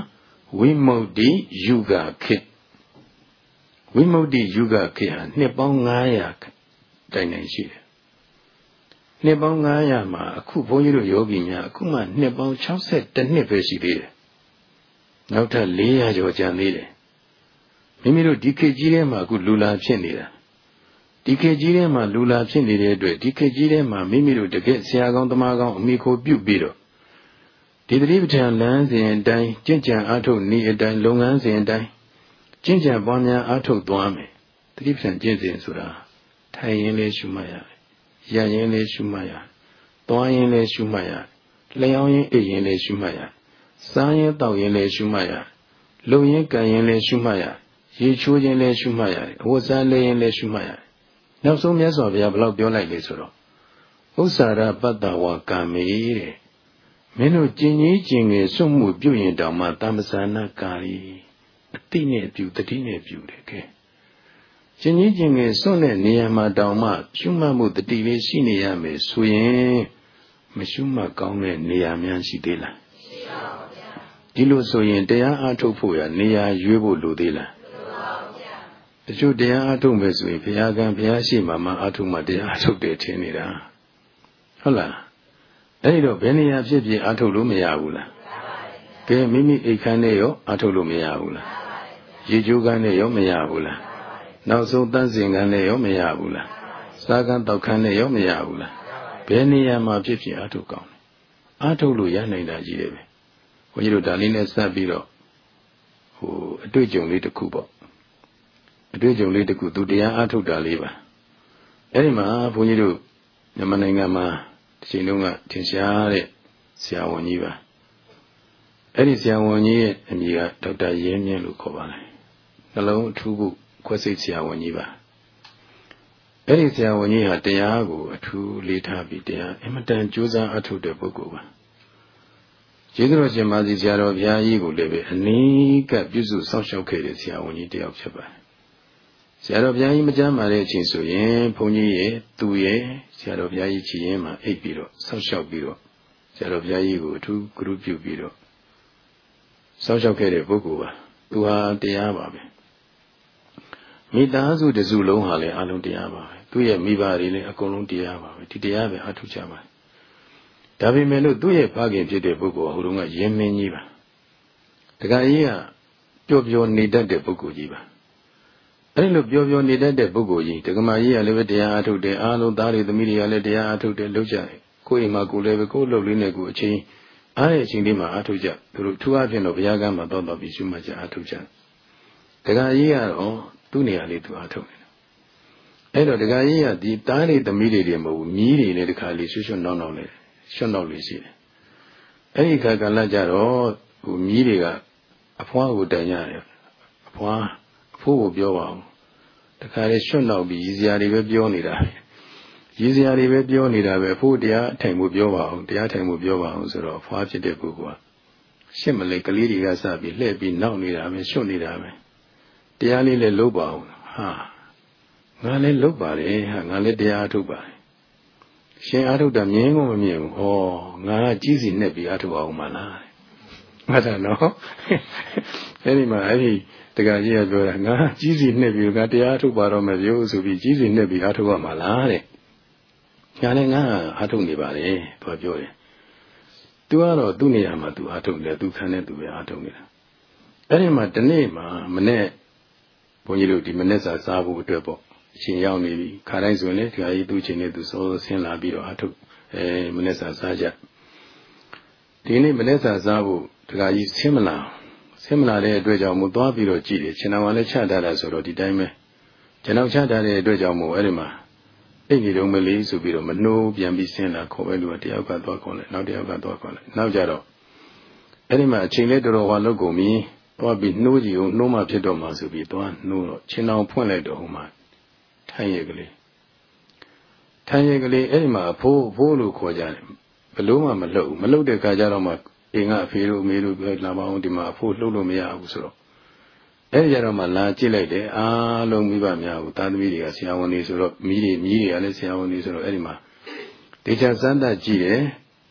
ဝိမု ക്തി ယုဂခေတ်ဝိမု ക്തി ယုဂခေတ်ဟာနှစ်ပေါင်း၅ရာတိုင်တိုင်ရှိတယ်နှစ်ပေါင်း၅ရာမှာအခုဘုန်းကြီးတို့ယောဂီများအခုမှနှစ်ပေါင်း၆၁နှစ်ပဲရှိသေးတယ်နောက်ထပ်၄ရာကျော်ကျန်သေးတယ်မိမိတို့ဒီခေတ်ကြီးထဲမှာအခုလူလာဖြစ်နေတာဒီခေတ်ကြီးထဲမှာလူလာဖြစ်နေတဲ့အတွက်ဒီခေတ်ကြီးထဲမှာမိမိတို့တကယ်ဆရာကောင်းသမားကောင်းအမိခိုးပြုတ်ပြီးတော့ဒီသတိပဋ္ဌာန်လမ်းစဉ်အတိုင်းကျင့်ကြံအားထုတ်နည်းအတိုင်းလုပ်ငန်းစဉ်အတိုင်းကျင့်ကြံပွားများအားထုတ်သွားမယ်သတိပဋ္ဌာန်ကျင့်စဉ်ဆိုတာထိုင်ရင်လေးရှုမှတ်ရတယ်ရရင်လေးရှုမှတ်ရတယ်သွားရင်လေးရှုမှတ်ရတယ်လျှောင်းရင်အိပ်ရင်လေးရှုမှတ်ရတယ်စားရင်တောက်ရင်လေးရှုမှတ်ရတယ်လုံရင်ကန်ရင်လေးရှုမှတ်ရတယ်ရေချိုးခြင်းလေးရှုမှတ်ရတယ်အဝတ်စားလဲရင်လေးရှုမှတ်ရတယ်နောက်ဆုံးမြတ်စွာဘုရားဘယ်လောက်ပြောလိုက်လဲဆိုတော့ဥစ္စာရပတ္တဝါကံမေတဲ့မင်းတို့ကျင်ကြီးကျင်ငယ်စွန့်မှုပြုရင်တောင်မှတမ္ပဇာနာကာရီအတိနဲ့ပြုတတိနဲ့ပြုတယ်ကဲကျင်ကြီးကျင်ငယ်စွန့်တဲ့နေရာမှာတောင်မှရှုမှတ်မှုတတိလေးရှိနေရမယ်ဆိုရင်မရှုမှတ်ကောင်းတဲ့နေရာများရှိသေးလားရှိပါဘူးဗျာဒီလိုဆိုရင်တရားအားထုတ်ဖို့ရနေရာရွေးဖို့လိုသေးလားလိုပါဘူးဗျာတချို့တရားအားထုတ်မယ်ဆိုရင်ဘုရားကံဘုရားရှိမှမှအားထုတ်မှတရားအားထုတ်တယ်ထင်နေတာဟုတ်လားအဲ့တော့ဘယ်နေရာဖြစ်ဖြစ်အားထုတ်လို့မရဘူးလားကဲမိမိအိတ်ခမ်းနဲ့ရောအားထုတ်လို့မရဘူးလားရေချိုးခမ်းနဲ့ရောမရဘူးလားနောက်ဆုံးတန်းစင်ခမ်းနဲ့ရောမရဘူးလားစားခမ်းတောက်ခမ်းနဲ့ရောမရဘူးလားဘယ်နေရာမှာဖြစ်ဖြစ်အားထုတ်ကောင်းတယ်အားထုတ်လို့ရနိုင်တာကြီးတယ်ပဲဘုန်းကြီးတို့ဒါလေးနဲ့စပ်ပြီးတော့ဟိုအတွေ့အကြုံလေးတစ်ခုပေါ့အတွေ့အကြုံလေးတစ်ခုသူတရားအားထုတ်တာလေးပါအဲ့ဒီမှာဘုန်းကြီးတို့မြန်မာနိုင်ငံမှာဒီချိန်လုံးကထင်ရှားတဲ့ဆရာဝန်ကြီးပါအဲ့ဒီဆရာဝန်ကြီးရဲ့အမည်ကဒေါက်တာရဲမြင့်လို့ခေါ်ပါလေနှလုံးအထူးကုခွဲစိတ်ဆရာဝန်ကြီးပါအဲ့ဒီဆရာဝန်ကြီးဟာတရားကိုအထူးလေးထားပြီးတရားအမတန်ကြိုးစားအထုတ်တဲ့ပုဂ္ဂိုလ်ပါကျေးဇူးတော်ရှင်မာစီဆရာတော်ဘုရားကြီးကိုလည်းပဲအနီးကပ်ပြုစုစောင့်ရှောက်ခဲ့တဲ့ဆရာဝန်ကြီးတစ်ယောက်ဖြစ်ပါတယ်ဆရာတော်ဘုရားကြီးမကြမ်းပါတဲ့အချိန်ဆိုရင်ဘုန်းကြီးရဲ့သူရဲ့ဆရာတော်ဘုရားကြီးချီရင်မှာအိပ်ပြီးတော့စောင့်ရှောက်ပြီးတော့ဆရာတော်ဘုရားကြီးကိုအထူးဂရုပြုပြီးတော့စောင့်ရှောက်ခဲ့တဲ့ပုဂ္ဂိုလ်ပါသူဟာတရားပါပဲမိသားစုတစုလုံးဟာလည်းအလုံးတရားပါပဲသူ့ရဲ့မိဘတွေလည်းအကုန်လုံးတရားပါပဲဒီတရားပဲအထုကြပါဒါပေမဲ့လို့သူ့ရဲ့ဖခင်ဖြစ်တဲ့ပုဂ္ဂိုလ်ဟိုတုန်းကယဉ်မင်းကြီးပါတခါကြီးကပျော်ပျော်နေတတ်တဲ့ပုဂ္ဂိုလ်ကြီးပါအဲ့လိုပျော်ပျော်နေတတ်တဲ့ပုဂ္ဂိုလ်ကြီးတက္ကမကြီးကလည်းပဲတရားအထုတ်တယ်အားလုံးသားတွေသမီးတွေကလည်းတရားအထုတ်တယ်လုပ်ကြတယ်ကိုယ့်အိမ်မှာကိုယ်လည်းပဲကိုယ့်လုပ်လေးနဲ့ကိုယ်အချင်းအားတဲ့အချိန်လေးမှာအထုတ်ကြသူတို့ထူးအဖြစ်တော့ဘုရားကမ်းမှာတော့တော့ပြီးရှုမှတ်ကြအထုတ်ကြတခါကြီးကတော့သူ့နေရာလေးသူအထုတ်နေတယ်အဲ့တော့တခါကြီးကဒီသားတွေသမီးတွေတွေမဟုတ်ဘူးမြီးတွေလည်းတခါလေးရွှွှွနှောင်းနှောင်းလေးရွှွှနှောင်းလေးရှိတယ်အဲ့ဒီခါကလည်းကြတော့ဟိုမြီးတွေကအဖွားကိုတိုင်ရတယ်အဖွားအဖိုးကိုပြောပါအောင်တခါလေရွှွနှောက်ပြီးရည်စရာတွေပဲပြောနေတာရည်စရာတွေပဲပြောနေတာပဲအဖိုးတရားထိုင်မှုပြောပါအောင်တရားထိုင်မှုပြောပါအောင်ဆိုတော့အဖွားဖြစ်တဲ့ပုဂ္ဂိုလ်ကရှစ်မလေးကလေးတွေကစပြီးလှည့်ပြီးနောက်နေတာပဲရွှွနေတာပဲတရားလေးလည်းလုပ်ပါအောင်ဟာငါလည်းလုပ်ပါတယ်ဟာငါလည်းတရားအထုတ်ပါတယ်ရှင်အထုတ်တာမြင်ကုန်မမြင်ဘူးဩငါကကြီးစီနဲ့ပြီးအထုတ်အောင်မလားမှတ်တယ်နော်အဲ့ဒီမှာအဲ့ဒီတခါကြီးကပြောတာငါကြီးစီနဲ့ပြီးငါတရားထုတ်ပါတော့မယ်ပြောဆိုပြီးကြီးစီနဲ့ပြီးအထုတ်ရမှာလားတဲ့ညာလည်းငါအထုတ်နေပါလေသူကပြောတယ်သူကတော့သူ့နေရာမှာသူအထုတ်တယ်သူခံတဲ့သူပဲအထုတ်နေတာအဲ့ဒီမှာဒီနေ့မှာမနေ့ဘုန်းကြီးတို့ဒီမနေ့စာစားဖို့အတွက်ပေါ့အချိန်ရောက်နေပြီခါတိုင်းဆိုရင်လေဒီဟာကြီးသူ့ချိန်နဲ့သူစောစောဆင်းလာပြီးတော့အထုတ်အဲမနေ့စာစားကြဒီနေ့မနေ့စာစားဖို့ဒီဟာကြီးဆင်းမလာဆင်းမလာတဲ့အတွက်ကြောင့်မို့သွားပြီးတော့ကြည့်တယ်ခြေတော်ကလည်းချထားတာဆိုတော့ဒီတိုင်းပဲခြေတော်ချထားတဲ့အတွက်ကြောင့်မို့အဲ့ဒီမှာအိတ်နေတော့မလေးဆိုပြီးတော့မနှိုးပြန်ပြီးဆင်းလာခေါ်ပဲလူကတယောက်ကသွားခေါ်လိုက်နောက်တယောက်ကသွားခေါ်လိုက်နောက်ကြတော့အဲ့ဒီမှာအချိန်လေးတော်တော်ဟောလောက်ကုန်ပြီသွားပြီးနှိုးကြည့်အောင်နှိုးမှဖြစ်တော့မှဆိုပြီးသွားနှိုးတော့ခြေတော်ဖွင့်လိုက်တော့ဟိုမှာထိုင်ရကလေးထိုင်ရကလေးအဲ့ဒီမှာအဖိုးအဖိုးလို့ခေါ်ကြတယ်ဘလို့မှမလှုပ်ဘူးမလှုပ်တဲ့ခါကျတော့မှအိမ်ကအဖေတို့အမေတို့ပြောလာမအောင်ဒီမှာအဖိုးလှုပ်လို့မရဘူးဆိုတော့အဲ့ဒီကြတော့မှလာကြည့်လိုက်တယ်အားလုံးမိဘများကိုသားသမီးတွေကဆရာဝန်တွေဆိုတော့မိတွေမြီးတွေကလည်းဆရာဝန်တွေဆိုတော့အဲ့ဒီမှာဒေချာစမ်းသပ်ကြည့်တယ်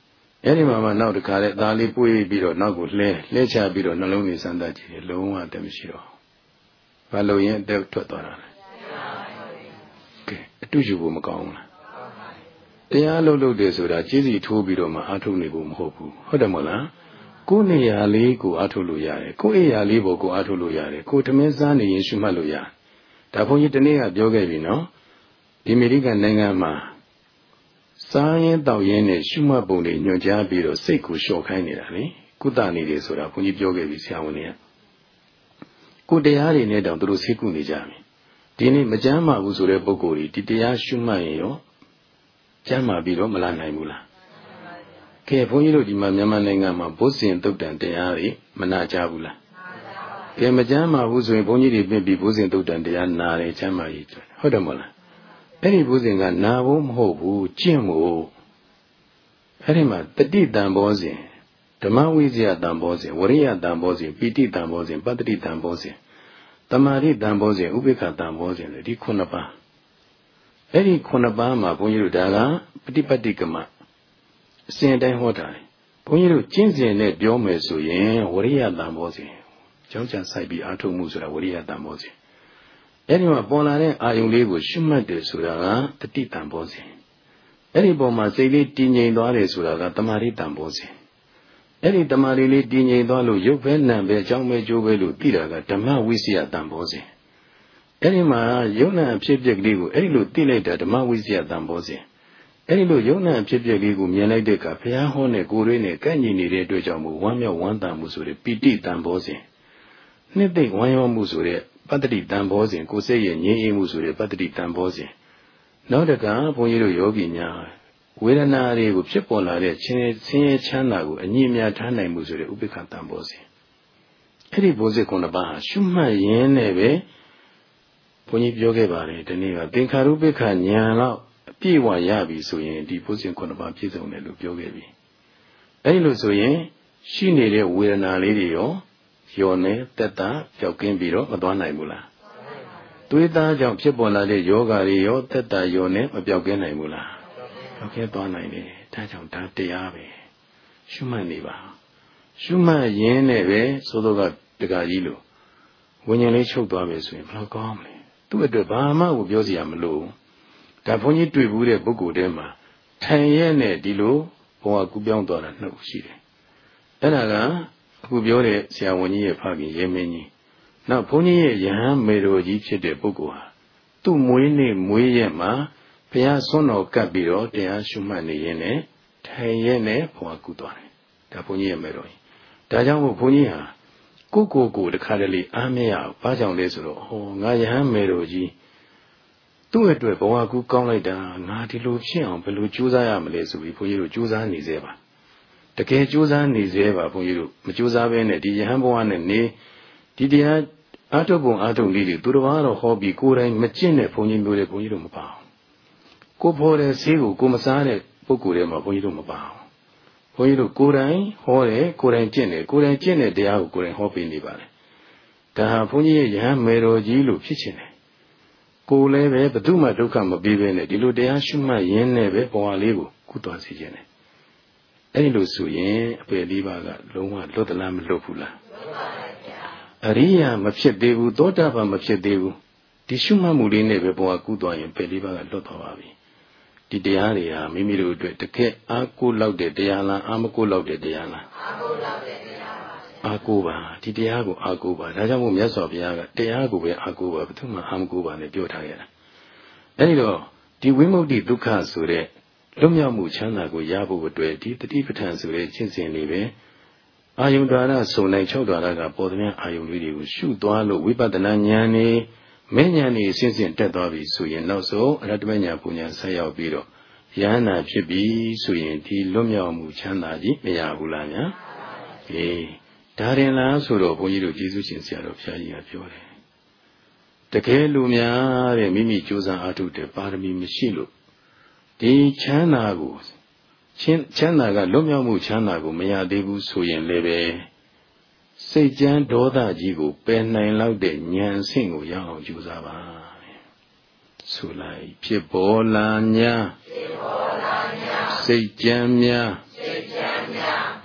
အဲ့ဒီမှာမှနောက်တစ်ခါလဲသားလေးပွေးပြီးတော့နောက်ကိုလှဲလှဲချပြီးတော့နှလုံးကြီးစမ်းသပ်ကြည့်တယ်လုံးဝအသက်မရှိတော့ဘာလို့ရင်အသက်ထွက်သွားတာလဲကဲအတူယူဖို့မကောင်းဘူးလားတရားလုပ်လို့တယ်ဆိုတာကြီးစီထိုးပြီးတော့မှအာထုတ်နေဖို့မဟုတ်ဘူးဟုတ်တယ်မဟုတ်လားကိုယ်နေရာလေးကိုအာထုတ်လို့ရတယ်ကိုယ်အိယာလေးပေါ်ကိုအာထုတ်လို့ရတယ်ကိုယ်ထမင်းစားနေရင်ရှုမှတ်လို့ရတယ်ဒါဘုန်းကြီးတနေ့ကပြောခဲ့ပြီနော်ဒီအမေရိကန်နိုင်ငံမှာစားရင်တောက်ရင်နဲ့ရှုမှတ်ပုံတွေညွှန်ကြားပြီးတော့စိတ်ကိုလျှော့ခိုင်းနေတာလေကုသနေတယ်ဆိုတာဘုန်းကြီးပြောခဲ့ပြီဆရာဝန်တွေကကိုတရားတွေနဲ့တောင်သူတို့ဆေးကုနေကြပြီဒီနေ့မကြမ်းမာဘူးဆိုတဲ့ပုဂ္ဂိုလ်ကြီးဒီတရားရှုမှတ်ရင်ရောကြမ်းမာပြီးတော့မလာနိုင်ဘူးလားကဲဘုန်းကြီးတို့ဒီမှာမြန်မာနိုင်ငံမှာဘုဇင်တုတ်တန်တရားတွေမနာကြဘူးလားကဲမကြမ်းမာဘူးဆိုရင်ဘုန်းကြီးတွေပြင်ပြီးဘုဇင်တုတ်တန်တရားနာတယ်ချမ်းမာရေးဟုတ်တယ်မဟုတ်လားအဲ့ဒီဘုဇင်ကနာဖို့မဟုတ်ဘူးကျင့်ဖို့အဲ့ဒီမှာတတိတံဘောဇင်ဓမ္မဝိဇ္ဇာတံဘောဇင်ဝရိယတံဘောဇင်ပိဋိတံဘောဇင်ပတ္တိတံဘောဇင်တမာရိတံဘောဇင်ဥပိ္ပခတံဘောဇင်ဒီခုနှစ်ပါးအဲ့ဒီခုနှစ်ပါးမှာဘုန်းကြီးတို့ဒါကပฏิပတ်တိကမအစဉ်တိုင်းဟောတာလေဘုန်းကြီးတို့ကျင့်စဉ်နဲ့ပြောမယ်ဆိုရင်ဝရိယတံဘောဇင်ကြောင်းကြစိုက်ပြီးအားထုတ်မှုဆိုတာဝရိယတံဘောဇင်အဲ့ဒီမှာပေါ်လာတဲ့အာယုံလေးကိုရှုမှတ်တယ်ဆိုတာကတတိတံဘောဇင်အဲ့ဒီပေါ်မှာစိတ်လေးတည်ငြိမ်သွားတယ်ဆိုတာကတမာရိတံဘောဇင်အဲ့ဒီတမာရီလေးတည်ငြိမ်သွားလို့ရုပ်ပဲနာမ်ပဲအကြောင်းပဲကျိုးပဲလို့သိတာကဓမ္မဝိစီယတံဘောဇင်အဲ့ဒီမှာယုံနာအဖြစ်ပြက်ကလေးကိုအဲ့ဒီလိုသိလိုက်တာဓမ္မဝိစီယတံဘောဇင်အဲ့ဒီလိုယုံနာအဖြစ်ပြက်ကလေးကိုမြင်လိုက်တဲ့အခါဘုရားဟောတဲ့ကိုယ်ရင်းနဲ့ကန့်ညီနေတဲ့အတွက်ကြောင့်မို့ဝမ်းမြောက်ဝမ်းသာမှုဆိုတဲ့ပိဋိတံဘောဇင်နှစ်သိမ့်ဝမ်းရောမှုဆိုတဲ့ပတ္တိတံဘောဇင်ကိုယ်စိတ်ရဲ့ငြိမ်းအေးမှုဆိုတဲ့ပတ္တိတံဘောဇင်နောက်တကဘုန်းကြီးတို့ယောဂီများဝေဒနာတွေကိုဖြစ်ပေါ်လာတဲ့ခြင်းဆင်းရဲချမ်းသာကိုအညီအမျှထားနိုင်မှုဆိုတဲ့ဥပိ္ပခတံဘောဇင်အဲ့ဒီဘောဇင်ခုနှစ်ပါးဟာရှုမှတ်ရင်းနဲ့ပဲဘုန်းကြီးပြောခဲ့ပါတယ်ဒီနေ့ကသင်္ခါရုပ္ပခဉာဏ်လောက်အပြည့်အဝရပြီဆိုရင်ဒီဘောဇင်ခုနှစ်ပါးပြည့်စုံတယ်လို့ပြောခဲ့ပြီအဲ့ဒီလိုဆိုရင်ရှိနေတဲ့ဝေဒနာလေးတွေရောယောနေတက်တာပျောက်ကင်းပြီးတော့မသွားနိုင်ဘူးလားသွေးသားကြောင့်ဖြစ်ပေါ်လာတဲ့ယောဂါတွေရောတက်တာယောနေမပျောက်ကင်းနိုင်ဘူးလားပျောက်ကင်းသွားနိုင်တယ်ဒါကြောင့်ဒါတရားပဲရှုမှတ်နေပါရှုမှတ်ရင်းနဲ့ပဲသို့တော့ကတက္ကကြီးလို့ဝิญဉ္ဇဉ်လေးချုပ်သွားပြီဆိုရင်ဘယ်လိုကောင်းမလဲသူ့အတွက်ဘာမှကိုပြောစရာမလိုဒါဘုန်းကြီးတွေ့ဘူးတဲ့ပုဂ္ဂိုလ်တဲမှာထိုင်ရဲနဲ့ဒီလိုဘဝကူးပြောင်းသွားတာနှစ်ခုရှိတယ်အဲ့ဒါကအခုပြောတဲ့ဆရာဝန်ကြီးရဲ့ဖခင်ရဲမင်းကြီးနောက်ဘုန်းကြီးရဲ့ယဟန်မေတော်ကြီးဖြစ်တဲ့ပုဂ္ဂိုလ်ဟာသူ့မွေးနေ့မွေးရက်မှာဘုရားဆွမ်းတော်ကပ်ပြီးတော့တရားရှုမှတ်နေရင်လည်းထိုင်ရဲနဲ့ဘဝကူးသွားတယ်ဒါဘုန်းကြီးရဲ့မေတော်ကြီးဒါကြောင့်မို့ဘုန်းကြီးဟာကိုကိုကိုတခါတလေအားမရဘူးဘာကြောင့်လဲဆိုတော့ဟောငါယဟန်မေတော်ကြီးသူ့အတွက်ဘဝကူးကောင်းလိုက်တာငါဒီလိုဖြစ်အောင်ဘယ်လိုကြိုးစားရမလဲဆိုပြီးဘုန်းကြီးတို့ကြိုးစားနေသေးပါတကယ်ကြိုးစားနေသေးပါဘုန်းကြီးတို့မကြိုးစားဘဲနဲ့ဒီယဟန်ဘဝနဲ့နေဒီတရားအာထုပ်ပုံအာထုပ်လေးတွေသူတော်ဘာတော့ဟောပြီးကိုယ်တိုင်မကျင့်တဲ့ဘုန်းကြီးမျိုးတွေဘုန်းကြီးတို့မပါဘူးကိုဖော်တဲ့ဈေးကိုကိုမစားတဲ့ပုဂ္ဂိုလ်တွေမှာဘုန်းကြီးတို့မပါဘူးဘုန်းကြီးတို့ကိုယ်တိုင်ဟောတယ်ကိုယ်တိုင်ကျင့်တယ်ကိုယ်တိုင်ကျင့်တဲ့တရားကိုကိုယ်တိုင်ဟောပေးနေပါတယ်ဒါဟာဘုန်းကြီးရဲ့ယဟန်မေတော်ကြီးလို့ဖြစ်ချင်တယ်ကိုယ်လည်းပဲဘယ်သူမှဒုက္ခမပေးဘဲနဲ့ဒီလိုတရားရှုမှတ်ရင်းနဲ့ပဲဘဝလေးကိုကုသွားစေခြင်းတယ်အဲ့ဒီလိုဆိုရင်အပေလေးပါးကလုံးဝလွတ်သလားမလွတ်ဘူးလားလွတ်ပါပါဗျာအရိယာမဖြစ်သေးဘူးသောတာပန်မဖြစ်သေးဘူးဒီရှုမှတ်မှုလေးနဲ့ပဲဘဝကုသွားရင်ပေလေးပါးကလွတ်သွားပါပြီဒီတရားတွေဟာမိမိတို့အတွက်တကယ်အားကိုးလောက်တဲ့တရားလားအားမကိုးလောက်တဲ့တရားလားအားကိုးလောက်တဲ့တရားပါအားကိုးပါဒီတရားကိုအားကိုးပါဒါကြောင့်မို့မြတ်စွာဘုရားကတရားကိုပဲအားကိုးပါဘယ်သူမှအားမကိုးပါနဲ့ပြောထားခဲ့တာအဲဒီတော့ဒီဝိမု ക്തി ဒုက္ခဆိုတဲ့လွတ်မြောက်မှုချမ်းသာကိုရဖို့အတွက်ဒီတတိပဋ္ဌာန်ဆိုတဲ့ကျင့်စဉ်လေးပဲအာယုန်ဓာရဆုံနိုင်၆ဓာရကပေါ်တဲ့အာယုန်လေးတွေကိုရှုသွားလို့ဝိပဿနာဉာဏ်နဲ့မဉဏ်နဲ့စဉ်စဉ်တက်သွားပြီဆိုရင်နောက်ဆုံးအရဟတမဉာဏ်ပူဉာဏ်ဆက်ရောက်ပြီးတော့ယန္နာဖြစ်ပြီဆိုရင်ဒီလွတ်မြောက်မှုချမ်းသာကြီးမရဘူးလားညာအေးဒါရင်လားဆိုတော့ဘုန်းကြီးတို့ကျေးဇူးရှင်ဆရာတော်ဘုရားကြီးကပြောတယ်တကယ်လူများတဲ့မိမိကြိုးစားအားထုတ်တဲ့ပါရမီမရှိလို့ဒီချမ်းသာကိုချင်းချမ်းသာကလွတ်မြောက်မှုချမ်းသာကိုမရသေးဘူးဆိုရင်လည်းပဲစိတ်ကြမ်းဒေါသကြီးကိုပယ်နိုင်လောက်တဲ့ဉာဏ်ဆင့်ကိုရအောင်ကြိုးစားပါဆိုလိုက်ဖြစ်ပေါ်လာ냐ဖြစ်ပေါ်လာ냐စိတ်ကြမ်းများစိတ်ကြမ်း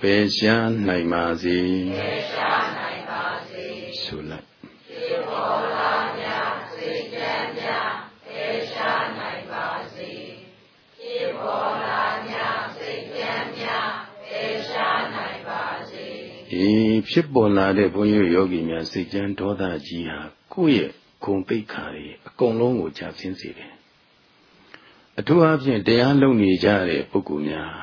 ပယ်ရှားနိုင်ပါစေပယ်ရှားနိုင်ပါစေဆိုလိုက်ဖြစ်ပေါ်လာများစိတ်ကြမ်းများပယ်ရှားနိုင်ပါစေဖြစ်ပေါ်လာများစိတ်ကြမ်းများပယ်ရှားနိုင်ပါစေအေးဖြစ်ပေါ်လာတဲ့ဘုန်းကြီးယောဂီများစိတ်ကြမ်းဒေါသကြီးဟာကိုယ့်ရဲ့ဂုဏ်သိက္ခာတွေအကုန်လုံးကိုကြာဆင်းစေတယ်အထူးအားဖြင့်တရားလုံနေကြတဲ့ပုဂ္ဂိုလ်များ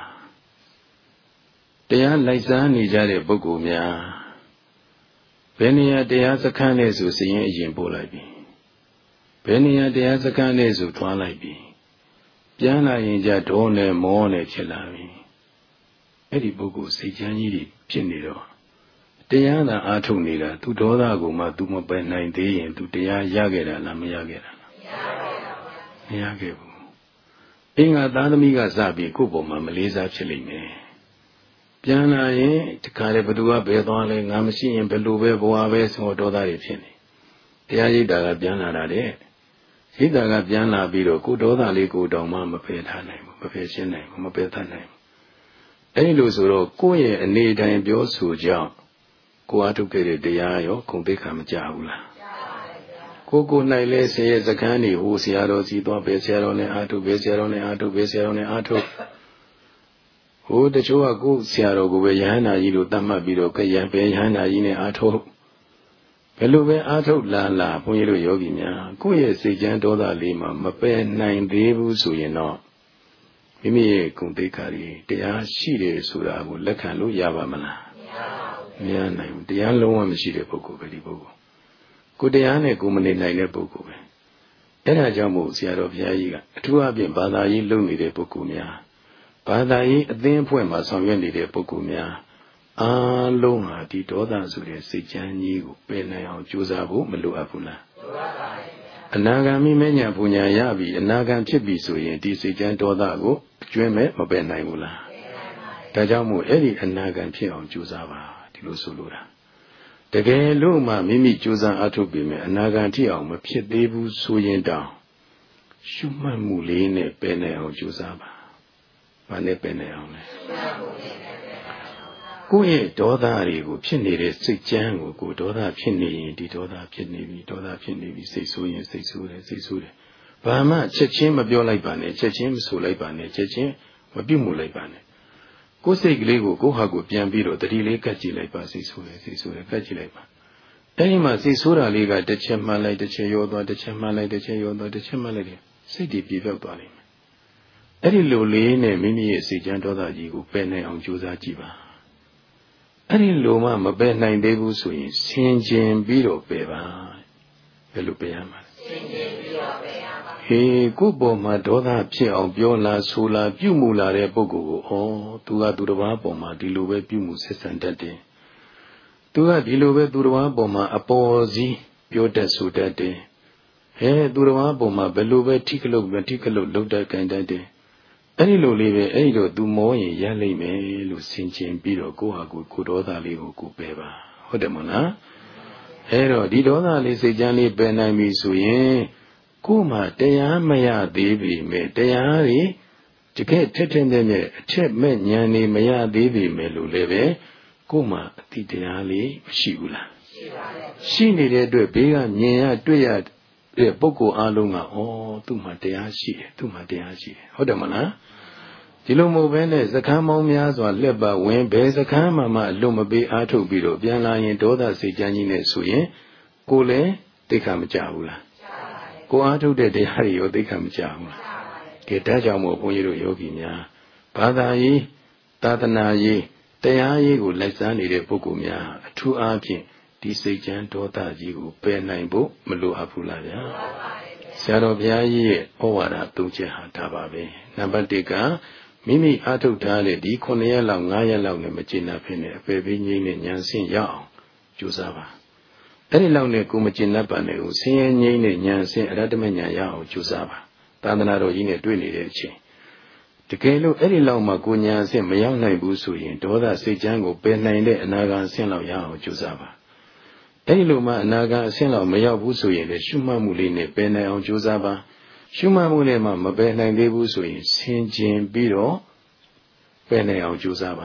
တရားလိုက်စားနေကြတဲ့ပုဂ္ဂိုလ်များဘယ်နေရာတရားစခန်းလဲဆိုစရင်အရင်ပို့လိုက်ပြီဘယ်နေရာတရားစခန်းလဲဆိုသွားလိုက်ပြီပြန်လာရင်ကြဒုံးနဲ့မောနဲ့ဖြစ်လာပြီအဲ့ဒီပုဂ္ဂိုလ်စိတ်ချမ်းကြီးတွေဖြစ်နေတော့တရားသာအားထုတ်နေတာသူဒေါသကိုမှသူမပယ်နိုင်သေးရင်သူတရားရခဲ့တာလားမရခဲ့တာလားမရခဲ့ဘူးအင်္ဂါသားသမီးကစပြီးကိုယ့်ပုံမှာမလေးစားဖြစ်လိမ့်မယ်ပြန်လာရင်ဒီခါလေဘသူကဘယ်သွားလဲငါမရှိရင်ဘယ်လိုပဲဘဝပဲဆိုဒေါသတွေဖြစ်နေတရားရိပ်တာကပြန်လာတာတဲ့ရိပ်တာကပြန်လာပြီးတော့ကိုဒေါသလေးကိုတောင်မှမပယ်ထားနိုင်ဘူးမပယ်ရှင်းနိုင်ဘူးမပယ်တတ်နိုင်ဘူးအဲဒီလိုဆိုတော့ကိုယ့်ရဲ့အနေတိုင်းပြောဆိုကြောင့်ကိုအားထုတ်ခဲ့တဲ့တရားရောဂုဏ်သိက္ခာမကြဘူးလားကိုကို၌လဲဆင်းရဲစခန်းနေဟိုဆရာတော်စီသွားပဲဆရာတော်နဲ့အားထုတ်ပဲဆရာတော်နဲ့အားထုတ်ပဲဆရာတော်နဲ့အားထုတ်ဟိုတချို့ကကိုဆရာတော်ကိုပဲယဟန္တာကြီးလို့သတ်မှတ်ပြီးတော့ကရံပဲယဟန္တာကြီးနဲ့အားထုတ်ဘယ်လိုပဲအားထုတ်လာလာဘုန်းကြီးတို့ယောဂီများကိုယ့်ရဲ့စိတ်ကြမ်းဒေါသလေးမှာမပယ်နိုင်သေးဘူးဆိုရင်တော့မိမိရဲ့ဂုဏ်သိက္ခာတွေတရားရှိတယ်ဆိုတာကိုလက်ခံလို့ရပါမလားမရနိုင်ဘူးတရားလုံးဝမရှိတဲ့ပုဂ္ဂိုလ်ပဲဒီပုဂ္ဂိုလ်ကိုတရားနဲ့ကိုမနေနိုင်တဲ့ပုဂ္ဂိုလ်ပဲအဲ့ဒါကြောင့်မို့ဆရာတော်ဘုရားကြီးကအထူးအဖြင့်ဘာသာရေးလုပ်နေတဲ့ပုဂ္ဂိုလ်များဘာသာရေးအသင်းအဖွဲ့မှာဆောင်ရွက်နေတဲ့ပုဂ္ဂိုလ်များအားလုံးဟာဒီဒေါသဆိုတဲ့စိတ်ချမ်းကြီးကိုပယ်နိုင်အောင်ကြိုးစားဖို့မလိုအပ်ဘူးလားလိုအပ်ပါဘူးအနာဂံမိမဉ္ဇဉ်ပူညာရပြီအနာဂံဖြစ်ပြီဆိုရင်ဒီစိတ်ချမ်းဒေါသကိုအကျွမ်းမဲ့မပယ်နိုင်ဘူးလားပယ်နိုင်ပါဘူးဒါကြောင့်မို့အဲ့ဒီအနာဂံဖြစ်အောင်ကြိုးစားပါဒီလိုဆိုလိုတာတကယ်လို့မှမိမိကြိုးစားအားထုတ်ပြီးမြဲအနာဂံထိအောင်မဖြစ်သေးဘူးဆိုရင်တောင်ရှုမှတ်မှုလေးနဲ့ပယ်နိုင်အောင်ကြိုးစားပါ။ဘာနဲ့ပယ်နိုင်အောင်လဲ။ကိုယ့်ရဲ့ဒေါသတွေကိုဖြစ်နေတဲ့စိတ်ကြမ်းကိုကိုယ်ဒေါသဖြစ်နေရင်ဒီဒေါသဖြစ်နေပြီဒေါသဖြစ်နေပြီစိတ်ဆိုးရင်စိတ်ဆိုးတယ်စိတ်ဆိုးတယ်။ဘာမှချက်ချင်းမပြောလိုက်ပါနဲ့ချက်ချင်းမဆိုလိုက်ပါနဲ့ချက်ချင်းမပြုတ်မှုလိုက်ပါနဲ့။ကိုယ်စိတ်ကလေးကိုကိုယ့်ဟာကိုယ်ပြန်ပြီးတော့တတိလေးကတ်ကြည့်လိုက်ပါစိတ်ဆိုးတယ်စိတ်ဆိုးတယ်ကတ်ကြည့်လိုက်ပါ။အဲဒီမှာစိတ်ဆိုးတာလေးကတစ်ချက်မှန်းလိုက်တစ်ချက်ရောသွားတစ်ချက်မှန်းလိုက်တစ်ချက်ရောသွားတစ်ချက်မှန်းလိုက်တယ်စိတ်တည်ပြေပြောက်သွားလိမ့်မယ်အဲ့ဒီလိုလေးနဲ့မိမိရဲ့စိတ်ကြမ်းဒေါသကြီးကိုပယ်နိုင်အောင်ကြိုးစားကြည့်ပါအဲ့ဒီလိုမှမပယ်နိုင်သေးဘူးဆိုရင်ဆင်ခြင်ပြီးတော့ပယ်ပါဘယ်လိုပယ်ရမှာလဲဆင်ခြင်ပြီးတော့ပယ်ရပါဟေးကိုယ့်ပေါ်မှာဒေါသဖြစ်အောင်ပြောလာဆိုလာပြုမှုလာတဲ့ပုဂ္ဂိုလ်ကိုဩသူကသူတစ်ပါးပေါ်မှာဒီလိုပဲပြုမှုဆက်ဆံတတ်တယ်သူကဒီလိုပဲသူတစ်ပါးပေါ်မှာအပေါ်စီးပြောတတ်ဆိုတတ်တယ်ဟဲသူတစ်ပါးပေါ်မှာဘယ်လိုပဲထိကလုတ်မထိကလုတ်လုပ်တတ်ကြတတ်တယ်အဲ့ဒီလိုလေးပဲအဲ့ဒီတော့သူမောရင်ရလိမ့်မယ်လို့ဆင်ခြင်ပြီးတော့ကိုယ့်ဟာကိုယ်ကိုဒေါသလေးကိုကိုပယ်ပါဟုတ်တယ်မဟုတ်လားအဲ့တော့ဒီဒေါသလေးစိတ်ကြမ်းလေးပယ်နိုင်ပြီဆိုရင်ကိုယ်မှာတရားမရသေးပြီမဲ့တရားတွေတကယ်ထက်ထက်နဲ့နဲ့အထက်မဲ့ဉာဏ်နေမရသေးပြီမဲ့လို့လည်းပဲကိုယ်မှာအတိတရားလေးမရှိဘူးလားရှိပါတယ်ရှိနေတဲ့အတွက်ဘေးကမြင်ရတွေ့ရတဲ့ပုဂ္ဂိုလ်အလုံးကဩသူ့မှာတရားရှိတယ်သူ့မှာတရားရှိတယ်ဟုတ်တယ်မလားဒီလိုမဟုတ်ဘဲနဲ့စကမ်းမောင်းများစွာလက်ပါဝင်ဘယ်စကမ်းမှမှအလွတ်မပေးအားထုတ်ပြီးတော့ပြန်လာရင်ဒေါသစိတ်ကြမ်းကြီးနဲ့ဆိုရင်ကိုယ်လည်းသိက္ခာမကြဘူးလားကိုအားထုတ်တဲ့တရားတွေရောသိက္ခာမကြဘူးလားကဲဒါကြောင့်မို့ဘုန်းကြီးတို့ယောဂီများဘာသာရေးသာသနာရေးတရားရေးကိုလိုက်စားနေတဲ့ပုဂ္ဂိုလ်များအထူးအားဖြင့်ဒီစိတ်ကြမ်းဒေါသကြီးကိုပယ်နိုင်ဖို့မလိုအပ်ဘူးလားဗျာဆရာတော်ဘုရားကြီးရဲ့ဩဝါဒသုံးချက်ဟာဒါပါပဲနံပါတ်တစ်ကမိမိအားထုတ်ထားတဲ့ဒီခုနှစ်ရက်လောက်ငါးရက်လောက်နဲ့မကျေနပ်ဖြစ်နေအပေပေးငြိမ်းနဲ့ဉာဏ်ဆင့်ရအောင်ကြိုးစားပါအဲ့ဒီလောက်နဲ့ကိုမကျေနပ်ပါနဲ့ကိုဆင်းရဲငြိမ်းနဲ့ဉာဏ်ဆင့်အရတ္တမဉာဏ်ရအောင်ကြိုးစားပါသာသနာတော်ကြီးနဲ့တွေ့နေတဲ့အချိန်တကယ်လို့အဲ့ဒီလောက်မှကိုဉာဏ်ဆင့်မရောက်နိုင်ဘူးဆိုရင်ဒေါသစိတ်ကြမ်းကိုပယ်နိုင်တဲ့အနာဂါဆင့်လောက်ရအောင်ကြိုးစားပါအဲ့ဒီလိုမှအနာဂါအဆင့်လောက်မရောက်ဘူးဆိုရင်လည်းရှုမှတ်မှုလေးနဲ့ပယ်နိုင်အောင်ကြိုးစားပါရှုမှတ်မှုနဲ့မှမပယ်နိုင်သေးဘူးဆိုရင်ဆင်ခြင်ပြီးတော့ပယ်နိုင်အောင်ကြိုးစားပါဟ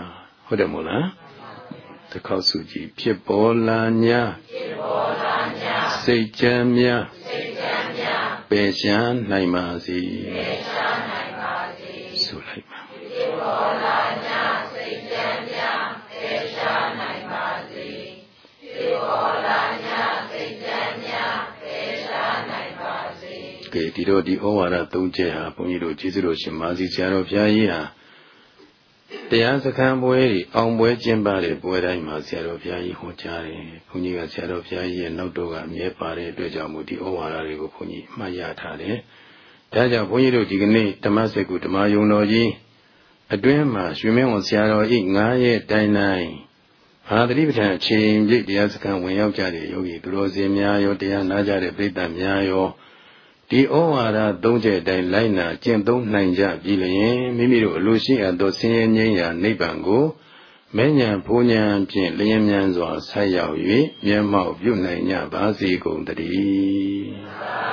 ဟုတ်တယ်မို့လားတစ်ခေါက်စုကြည့်ဖြစ်ပေါ်လာညာဖြစ်ပေါ်လာညာစိတ်ချမ်းမြစိတ်ချမ်းမြပယ်ရှားနိုင်ပါစေပယ်ရှားနိုင်ပါစေဆိုလိုက်ပါဖြစ်ပေါ်လာညာစိတ်ချမ်းမြပယ်ရှားနိုင်ပါစေဖြစ်ပေါ်လာညာစိတ်ချမ်းမြပယ်ရှားနိုင်ပါစေကဲဒီတော့ဒီဩဝါဒသုံးချက်ဟာဘုန်းကြီးတို့ကျေးဇူးတော်ရှင်မာစီဆရာတော်ဘုရားကြီးဟာတရားစခန်းပွဲတွေအောင်ပွဲကျင်းပတဲ့ပွဲတိုင်းမှာဆရာတော်ဘုရားကြီးဟောကြားတယ်။ဘုန်းကြီးကဆရာတော်ဘုရားကြီးရဲ့နောက်တော့ကအမြဲပါတဲ့အတွက်ကြောင့်မို့ဒီဩဝါဒတွေကိုဘုန်းကြီးမှတ်ရထားတယ်။ဒါကြောင့်ဘုန်းကြီးတို့ဒီကနေ့ဓမ္မစက္ကုဓမ္မယုံတော်ကြီးအတွင်းမှာရွှေမင်းဝန်ဆရာတော်ဤငါးရက်တိုင်းတိုင်းဘာသတိပဋ္ဌာန်အချိန်ပြည့်တရားစခန်းဝင်ရောက်ကြတဲ့ယောဂီသူတော်စင်များရောတရားနာကြတဲ့ပိဋကများရောဒီဩဝါဒသုံးချက်အတိုင်းလိုက်နာကျင့်သုံးနိုင်ကြပြီလျင်မိမိတို့အလိုရှိအပ်သောဆင်းရဲငြိမ်းရာနိဗ္ဗာန်ကိုမဲ့ညာဘုံညာဖြင့်လျင်မြန်စွာဆက်ရောက်၍မျက်မှောက်ပြုနိုင်ကြပါစေကုန်တည်း